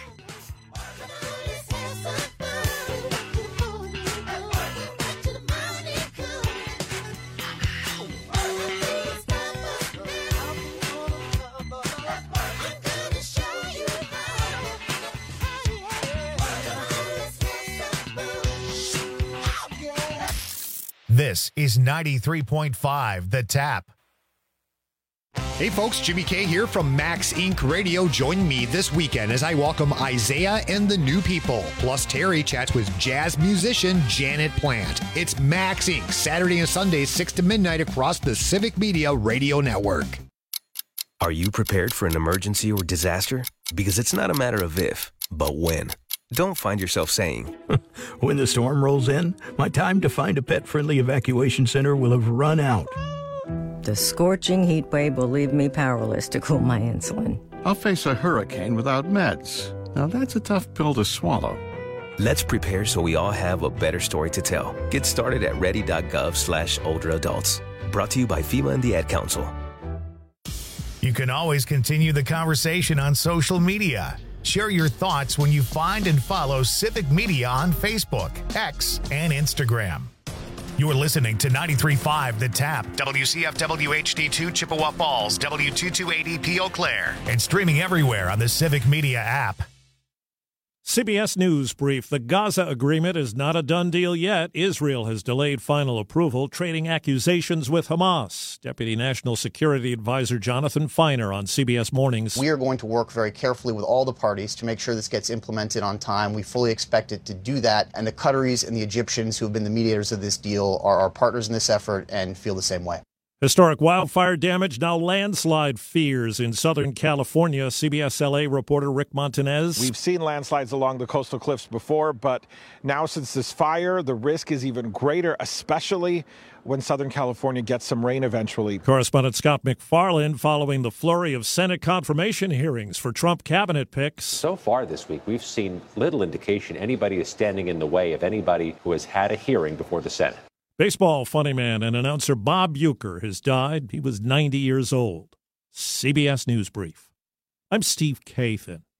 This is ninety-three point five The Tap. Hey folks, Jimmy K here from Max Incorporated. Radio. Join me this weekend as I welcome Isaiah and the New People. Plus Terry chats with jazz musician Janet Plant. It's Max Incorporated, Saturday and Sunday, six to midnight across the Civic Media Radio Network. Are you prepared for an emergency or disaster? Because it's not a matter of if, but when. Don't find yourself saying, when the storm rolls in, my time to find a pet-friendly evacuation center will have run out. The scorching heat wave will leave me powerless to cool my insulin. I'll face a hurricane without meds. Now that's a tough pill to swallow. Let's prepare so we all have a better story to tell. Get started at ready.gov slash older adults. Brought to you by FEMA and the Ad Council. You can always continue the conversation on social media. Share your thoughts when you find and follow Civic Media on Facebook, X, and Instagram. You're listening to ninety-three point five The Tap, W C F W H D two Chippewa Falls, W two two eight E P Eau Claire, and streaming everywhere on the Civic Media app. C B S News brief. The Gaza agreement is not a done deal yet. Israel has delayed final approval, trading accusations with Hamas. Deputy National Security Advisor Jonathan Feiner on C B S Mornings. We are going to work very carefully with all the parties to make sure this gets implemented on time. We fully expect it to do that. And the Qataris and the Egyptians, who have been the mediators of this deal, are our partners in this effort and feel the same way. Historic wildfire damage, now landslide fears in Southern California. C B S L A reporter Rick Montanez. We've seen landslides along the coastal cliffs before, but now since this fire, the risk is even greater, especially when Southern California gets some rain eventually. Correspondent Scott McFarland following the flurry of Senate confirmation hearings for Trump cabinet picks. So far this week, we've seen little indication anybody is standing in the way of anybody who has had a hearing before the Senate. Baseball funny man and announcer Bob Uecker has died. He was ninety years old. C B S News Brief. I'm Steve Kathan.